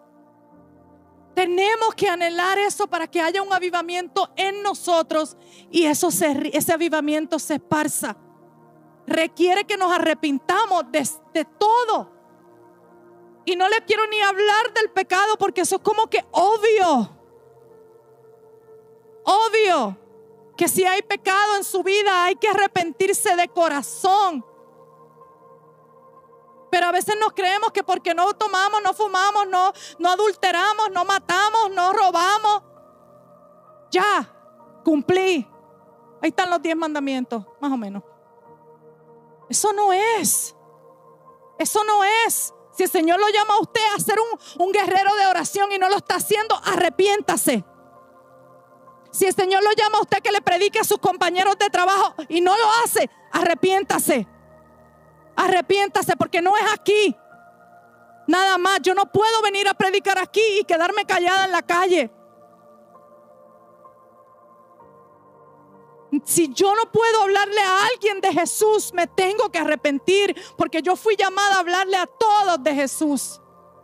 Tenemos que anhelar eso para que haya un avivamiento en nosotros y ese avivamiento se esparza. Requiere que nos arrepintamos de todo. Y no le quiero ni hablar del pecado porque eso es como que obvio. Obvio. Que si hay pecado en su vida hay que arrepentirse de corazón. Pero a veces nos creemos que porque no tomamos, no fumamos, no adulteramos, no matamos, no robamos, ya, cumplí. Ahí están los 10 mandamientos, más o menos. Eso no es. Eso no es. Si el Señor lo llama a usted a ser un guerrero de oración y no lo está haciendo, arrepiéntase. Si el Señor lo llama a usted que le predique a sus compañeros de trabajo y no lo hace, arrepiéntase. Arrepiéntase porque no es aquí. Nada más, yo no puedo venir a predicar aquí y quedarme callada en la calle. Si yo no puedo hablarle a alguien de Jesús, me tengo que arrepentir porque yo fui llamada a hablarle a todos de Jesús.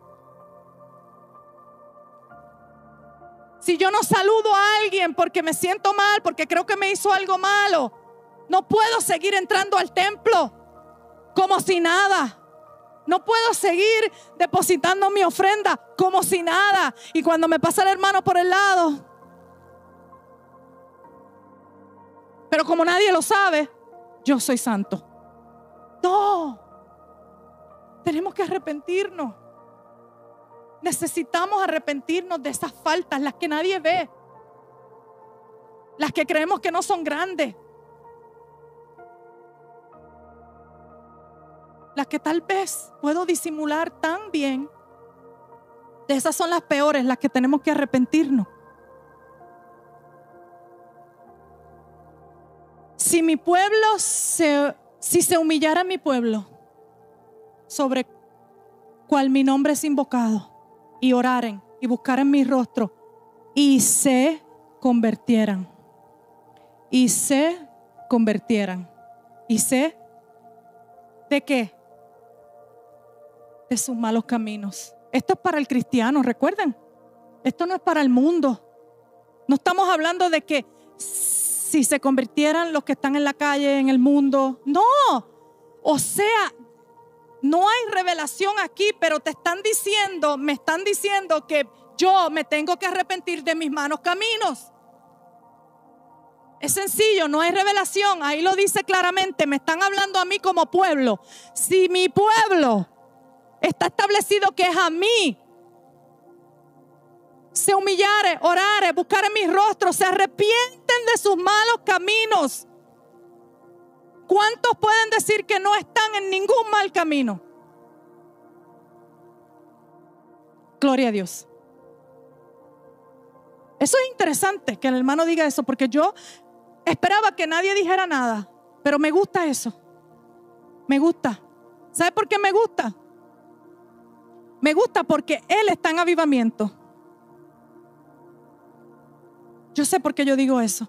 Si yo no saludo a alguien porque me siento mal, porque creo que me hizo algo malo, no puedo seguir entrando al templo como si nada. No puedo seguir depositando mi ofrenda como si nada. Y cuando me pasa el hermano por el lado, pero como nadie lo sabe, yo soy santo. No, tenemos que arrepentirnos. Necesitamos arrepentirnos de esas faltas, las que nadie ve, las que creemos que no son grandes, las que tal vez puedo disimular tan bien. De esas son las peores, las que tenemos que arrepentirnos. Si mi pueblo si se humillara mi pueblo, sobre cual mi nombre es invocado, y oraren y buscaran mi rostro y se convirtieran ¿De qué? De sus malos caminos. Esto es para el cristiano, recuerden. Esto no es para el mundo. No estamos hablando de que si se convirtieran los que están en la calle, en el mundo. No. O sea, no hay revelación aquí, pero me están diciendo que yo me tengo que arrepentir de mis malos caminos. Es sencillo, no hay revelación. Ahí lo dice claramente. Me están hablando a mí como pueblo. Si mi pueblo está establecido que es a mí, se humillare, orare, buscare mi rostro, se arrepienten de sus malos caminos. ¿Cuántos pueden decir que no están en ningún mal camino? Gloria a Dios. Eso es interesante que el hermano diga eso, porque yo esperaba que nadie dijera nada, pero me gusta eso. Me gusta. ¿Sabe por qué me gusta? Me gusta porque Él está en avivamiento. Yo sé por qué yo digo eso.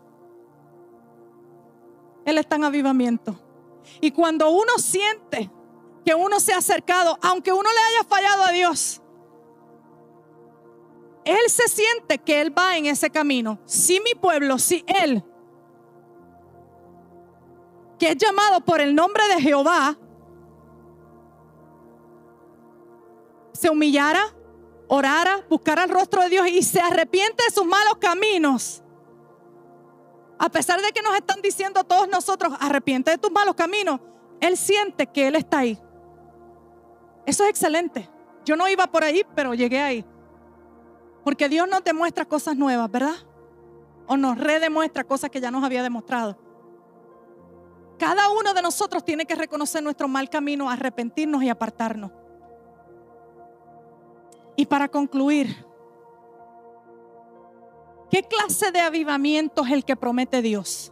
Él está en avivamiento. Y cuando uno siente que uno se ha acercado, aunque uno le haya fallado a Dios, Él se siente que Él va en ese camino. Si mi pueblo, si Él, que es llamado por el nombre de Jehová, se humillara, orara, buscara el rostro de Dios y se arrepiente de sus malos caminos. A pesar de que nos están diciendo a todos nosotros, arrepiente de tus malos caminos, Él siente que Él está ahí. Eso es excelente. Yo no iba por ahí, pero llegué ahí. Porque Dios nos demuestra cosas nuevas, ¿verdad? O nos redemuestra cosas que ya nos había demostrado. Cada uno de nosotros tiene que reconocer nuestro mal camino, arrepentirnos y apartarnos. Y para concluir, ¿qué clase de avivamiento es el que promete Dios?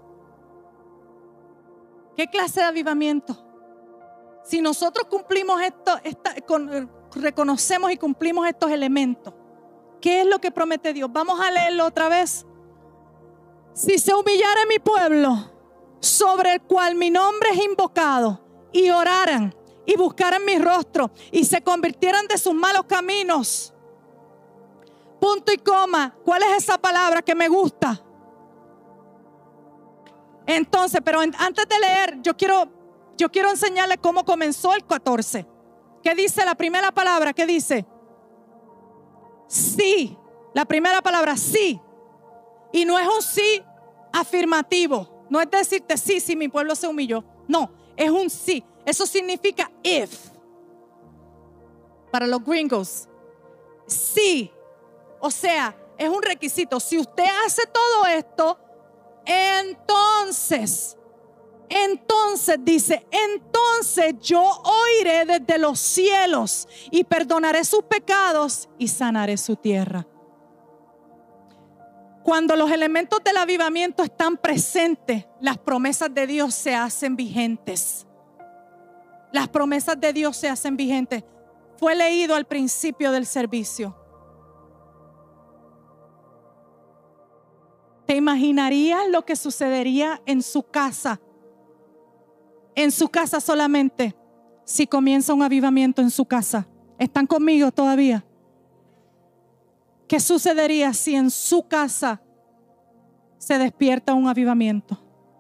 ¿Qué clase de avivamiento? Si nosotros cumplimos esto, reconocemos y cumplimos estos elementos, ¿qué es lo que promete Dios? Vamos a leerlo otra vez. Si se humillare mi pueblo, sobre el cual mi nombre es invocado, y oraran y buscaran mi rostro y se convirtieran de sus malos caminos. Punto y coma. ¿Cuál es esa palabra que me gusta? Entonces, pero antes de leer, yo quiero enseñarles cómo comenzó el 14. ¿Qué dice la primera palabra? ¿Qué dice? Sí. La primera palabra, sí. Y no es un sí afirmativo. No es decirte sí, si mi pueblo se humilló. No, es un sí. Eso significa if. Para los gringos. Sí. O sea, es un requisito. Si usted hace todo esto, entonces dice, entonces yo oiré desde los cielos y perdonaré sus pecados y sanaré su tierra. Cuando los elementos del avivamiento están presentes, las promesas de Dios se hacen vigentes. Las promesas de Dios se hacen vigentes. Fue leído al principio del servicio. ¿Te imaginarías lo que sucedería en su casa? En su casa solamente, si comienza un avivamiento en su casa. ¿Están conmigo todavía? ¿Qué sucedería si en su casa se despierta un avivamiento?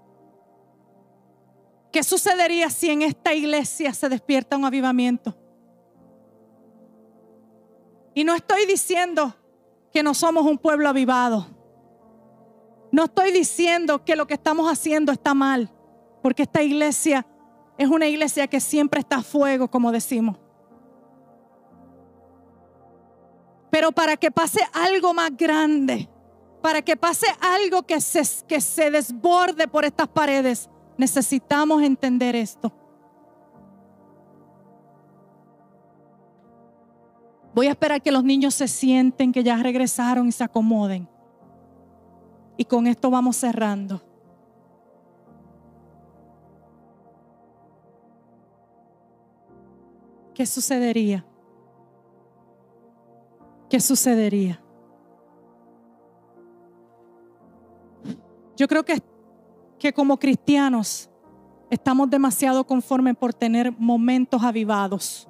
¿Qué sucedería si en esta iglesia se despierta un avivamiento? Y no estoy diciendo que no somos un pueblo avivado. No estoy diciendo que lo que estamos haciendo está mal, porque esta iglesia es una iglesia que siempre está a fuego, como decimos. Pero para que pase algo más grande, para que pase algo que se desborde por estas paredes, necesitamos entender esto. Voy a esperar que los niños se sienten, que ya regresaron y se acomoden. Y con esto vamos cerrando. ¿Qué sucedería? ¿Qué sucedería? Yo creo que como cristianos estamos demasiado conformes por tener momentos avivados,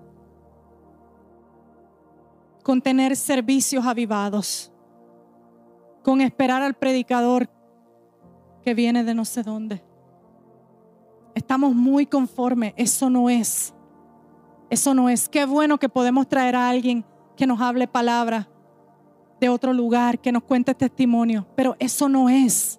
con tener servicios avivados, con esperar al predicador que viene de no sé dónde. Estamos muy conformes. Eso no es. Qué bueno que podemos traer a alguien que nos hable palabra de otro lugar, que nos cuente testimonio, pero eso no es.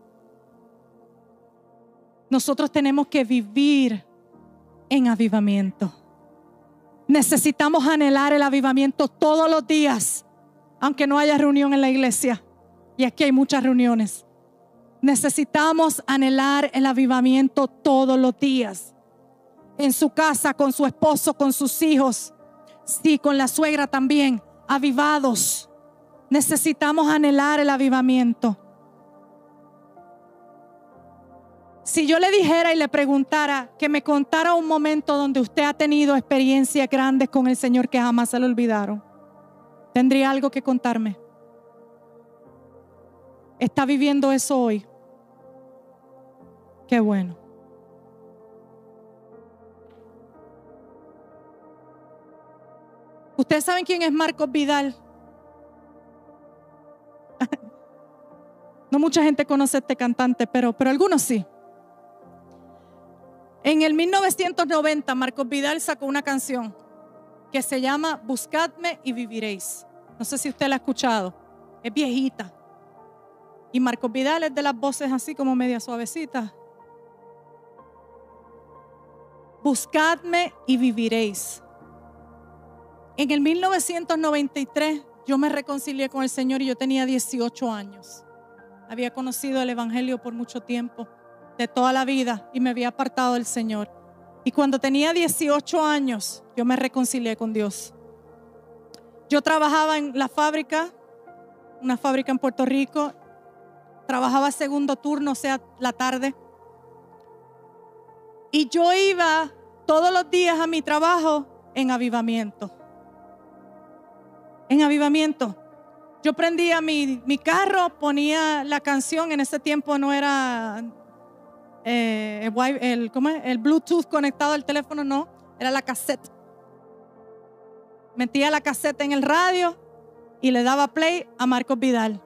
Nosotros tenemos que vivir en avivamiento. Necesitamos anhelar el avivamiento todos los días, aunque no haya reunión en la iglesia. Y aquí hay muchas reuniones. Necesitamos anhelar el avivamiento todos los días. En su casa, con su esposo, con sus hijos. Sí, con la suegra también. Avivados. Necesitamos anhelar el avivamiento. Si yo le dijera y le preguntara que me contara un momento donde usted ha tenido experiencias grandes con el Señor que jamás se le olvidaron, ¿tendría algo que contarme? ¿Está viviendo eso hoy? Qué bueno. ¿Ustedes saben quién es Marcos Vidal? No mucha gente conoce a este cantante, pero algunos sí. En el 1990, Marcos Vidal sacó una canción que se llama Buscadme y viviréis. No sé si usted la ha escuchado. Es viejita. Y Marcos Vidal es de las voces así como media suavecitas. Buscadme y viviréis. En el 1993 yo me reconcilié con el Señor y yo tenía 18 años. Había conocido el Evangelio por mucho tiempo, de toda la vida, y me había apartado del Señor. Y cuando tenía 18 años, yo me reconcilié con Dios. Yo trabajaba en la fábrica, una fábrica en Puerto Rico. Trabajaba segundo turno, o sea, la tarde. Y yo iba todos los días a mi trabajo en avivamiento. En avivamiento. Yo prendía mi carro, ponía la canción. En ese tiempo no era el Bluetooth conectado al teléfono, no. Era la cassette. Metía la cassette en el radio y le daba play a Marcos Vidal.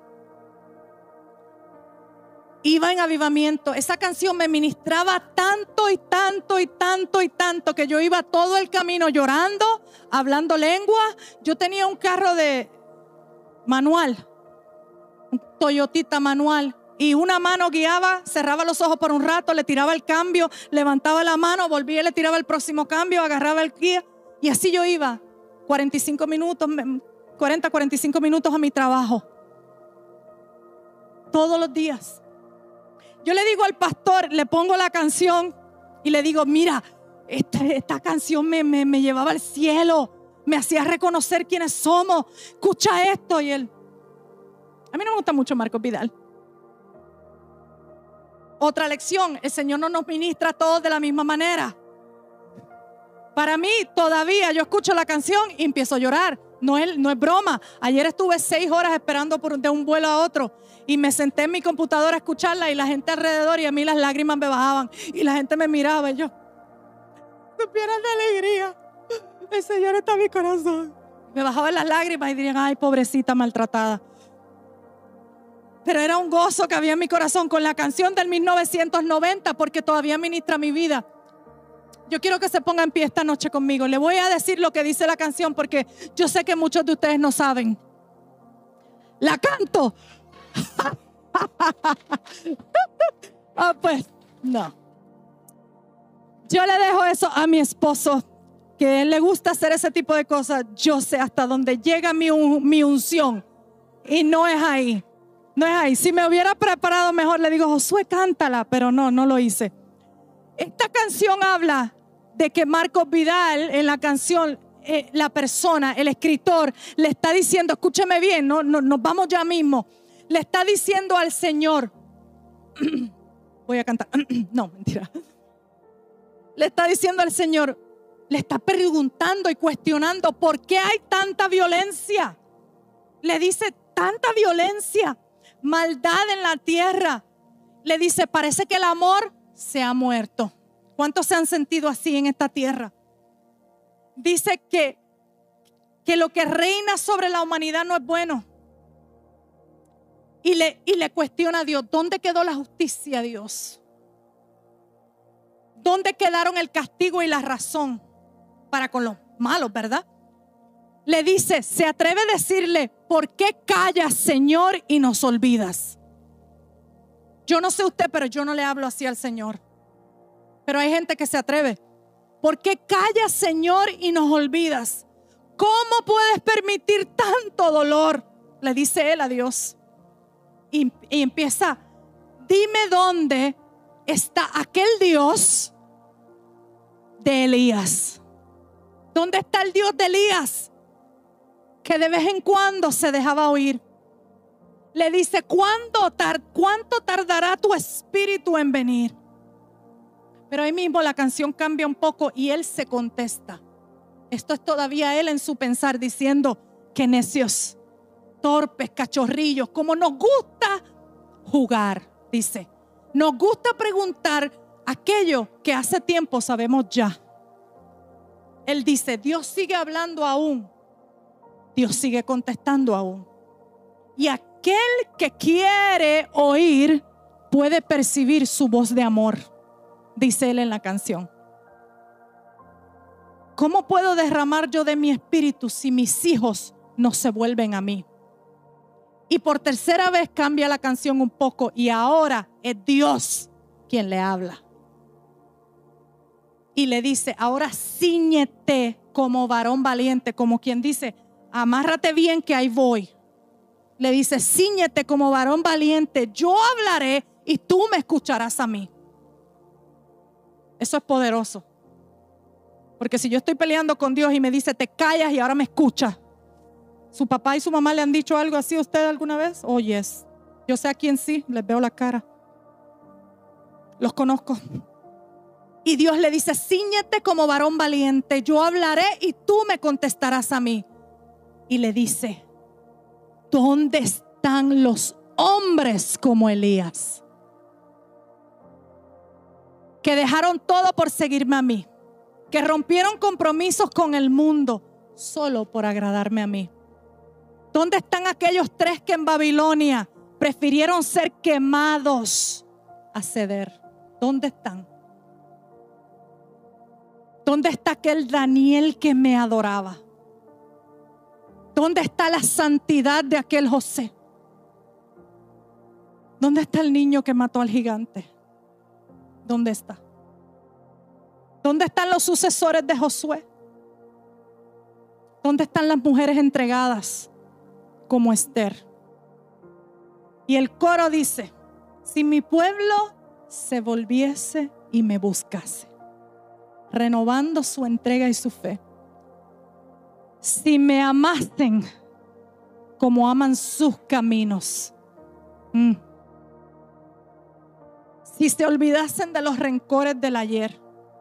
Iba en avivamiento. Esa canción me ministraba tanto y tanto y tanto y tanto que yo iba todo el camino llorando, hablando lengua. Yo tenía un carro de manual, un Toyotita manual, y una mano guiaba, cerraba los ojos por un rato, le tiraba el cambio, levantaba la mano, volvía y le tiraba el próximo cambio, agarraba el guía, y así yo iba 45 minutos a mi trabajo todos los días. Yo le digo al pastor, le pongo la canción y le digo, mira, esta canción me llevaba al cielo, me hacía reconocer quiénes somos, escucha esto. Y él, a mí no me gusta mucho Marcos Vidal. Otra lección, el Señor no nos ministra a todos de la misma manera. Para mí todavía yo escucho la canción y empiezo a llorar. No es broma. Ayer estuve 6 horas esperando de un vuelo a otro y me senté en mi computadora a escucharla y la gente alrededor, y a mí las lágrimas me bajaban y la gente me miraba y yo, supieran de alegría, el Señor está en mi corazón. Me bajaban las lágrimas y dirían, ay, pobrecita maltratada. Pero era un gozo que había en mi corazón con la canción del 1990, porque todavía ministra mi vida. Yo quiero que se ponga en pie esta noche conmigo. Le voy a decir lo que dice la canción, porque yo sé que muchos de ustedes no saben. La canto. Pues no. Yo le dejo eso a mi esposo, que a él le gusta hacer ese tipo de cosas. Yo sé hasta dónde llega mi unción, y no es ahí. No es ahí. Si me hubiera preparado mejor, le digo, Josué, cántala, pero no lo hice. Esta canción habla de que Marcos Vidal, en la canción, la persona, el escritor, le está diciendo, escúcheme bien, nos vamos ya mismo. Le está diciendo al Señor, voy a cantar, no, mentira. Le está diciendo al Señor, le está preguntando y cuestionando por qué hay tanta violencia. Le dice, tanta violencia, maldad en la tierra. Le dice, parece que el amor se ha muerto. ¿Cuántos se han sentido así en esta tierra? Dice que lo que reina sobre la humanidad no es bueno. Y le cuestiona a Dios, ¿dónde quedó la justicia, Dios? ¿Dónde quedaron el castigo y la razón para con los malos, verdad? Le dice, se atreve a decirle, ¿por qué callas, Señor, y nos olvidas? Yo no sé usted, pero yo no le hablo así al Señor. Pero hay gente que se atreve. ¿Por qué callas, Señor, y nos olvidas? ¿Cómo puedes permitir tanto dolor? Le dice él a Dios. Y empieza, dime dónde está aquel Dios de Elías. ¿Dónde está el Dios de Elías? Que de vez en cuando se dejaba oír. Le dice, ¿cuánto tardará tu espíritu en venir? Pero ahí mismo la canción cambia un poco y él se contesta. Esto es todavía él en su pensar diciendo, qué necios, torpes, cachorrillos, como nos gusta jugar, dice. Nos gusta preguntar aquello que hace tiempo sabemos ya. Él dice, Dios sigue hablando aún. Dios sigue contestando aún. Y aquel que quiere oír puede percibir su voz de amor, dice él en la canción. ¿Cómo puedo derramar yo de mi espíritu si mis hijos no se vuelven a mí? Y por tercera vez cambia la canción un poco y ahora es Dios quien le habla. Y le dice, ahora cíñete como varón valiente, como quien dice, amárrate bien que ahí voy. Le dice, cíñete como varón valiente, yo hablaré y tú me escucharás a mí. Eso es poderoso. Porque si yo estoy peleando con Dios y me dice, te callas y ahora me escuchas. ¿Su papá y su mamá le han dicho algo así a usted alguna vez? Oh, yes. Yo sé a quién sí, les veo la cara. Los conozco. Y Dios le dice, cíñete como varón valiente, yo hablaré y tú me contestarás a mí. Y le dice, ¿dónde están los hombres como Elías? Que dejaron todo por seguirme a mí. Que rompieron compromisos con el mundo solo por agradarme a mí. ¿Dónde están aquellos 3 que en Babilonia prefirieron ser quemados a ceder? ¿Dónde están? ¿Dónde está aquel Daniel que me adoraba? ¿Dónde está la santidad de aquel José? ¿Dónde está el niño que mató al gigante? ¿Dónde está? ¿Dónde están los sucesores de Josué? ¿Dónde están las mujeres entregadas como Esther? Y el coro dice, si mi pueblo se volviese y me buscase, renovando su entrega y su fe, si me amasen como aman sus caminos, si se olvidasen de los rencores del ayer,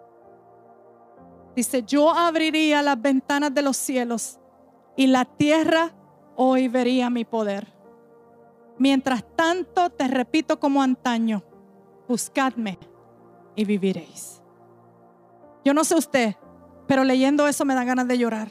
dice, yo abriría las ventanas de los cielos y la tierra hoy vería mi poder. Mientras tanto, te repito como antaño, buscadme y viviréis. Yo no sé usted, pero leyendo eso me da ganas de llorar.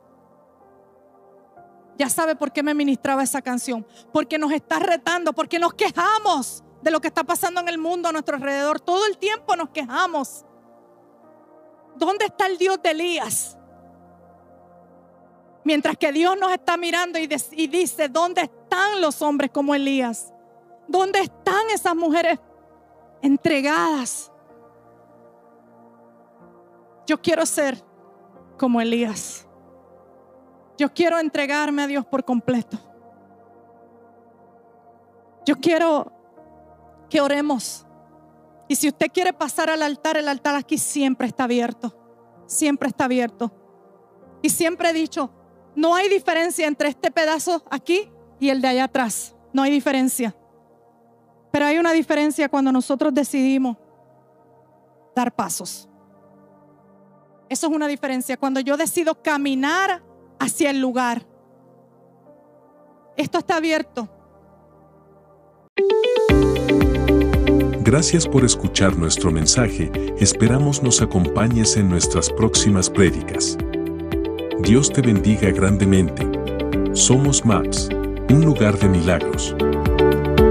Ya sabe por qué me ministraba esa canción. Porque nos está retando, porque nos quejamos de lo que está pasando en el mundo a nuestro alrededor. Todo el tiempo nos quejamos. ¿Dónde está el Dios de Elías? Mientras que Dios nos está mirando y dice, ¿dónde están los hombres como Elías? ¿Dónde están esas mujeres entregadas? Yo quiero ser como Elías. Yo quiero entregarme a Dios por completo. Yo quiero que oremos. Y si usted quiere pasar al altar, el altar aquí siempre está abierto. Siempre está abierto. Y siempre he dicho, no hay diferencia entre este pedazo aquí y el de allá atrás. No hay diferencia. Pero hay una diferencia cuando nosotros decidimos dar pasos. Eso es una diferencia. Cuando yo decido caminar hacia el lugar. Esto está abierto. Gracias por escuchar nuestro mensaje, esperamos nos acompañes en nuestras próximas prédicas. Dios te bendiga grandemente. Somos MAPS, un lugar de milagros.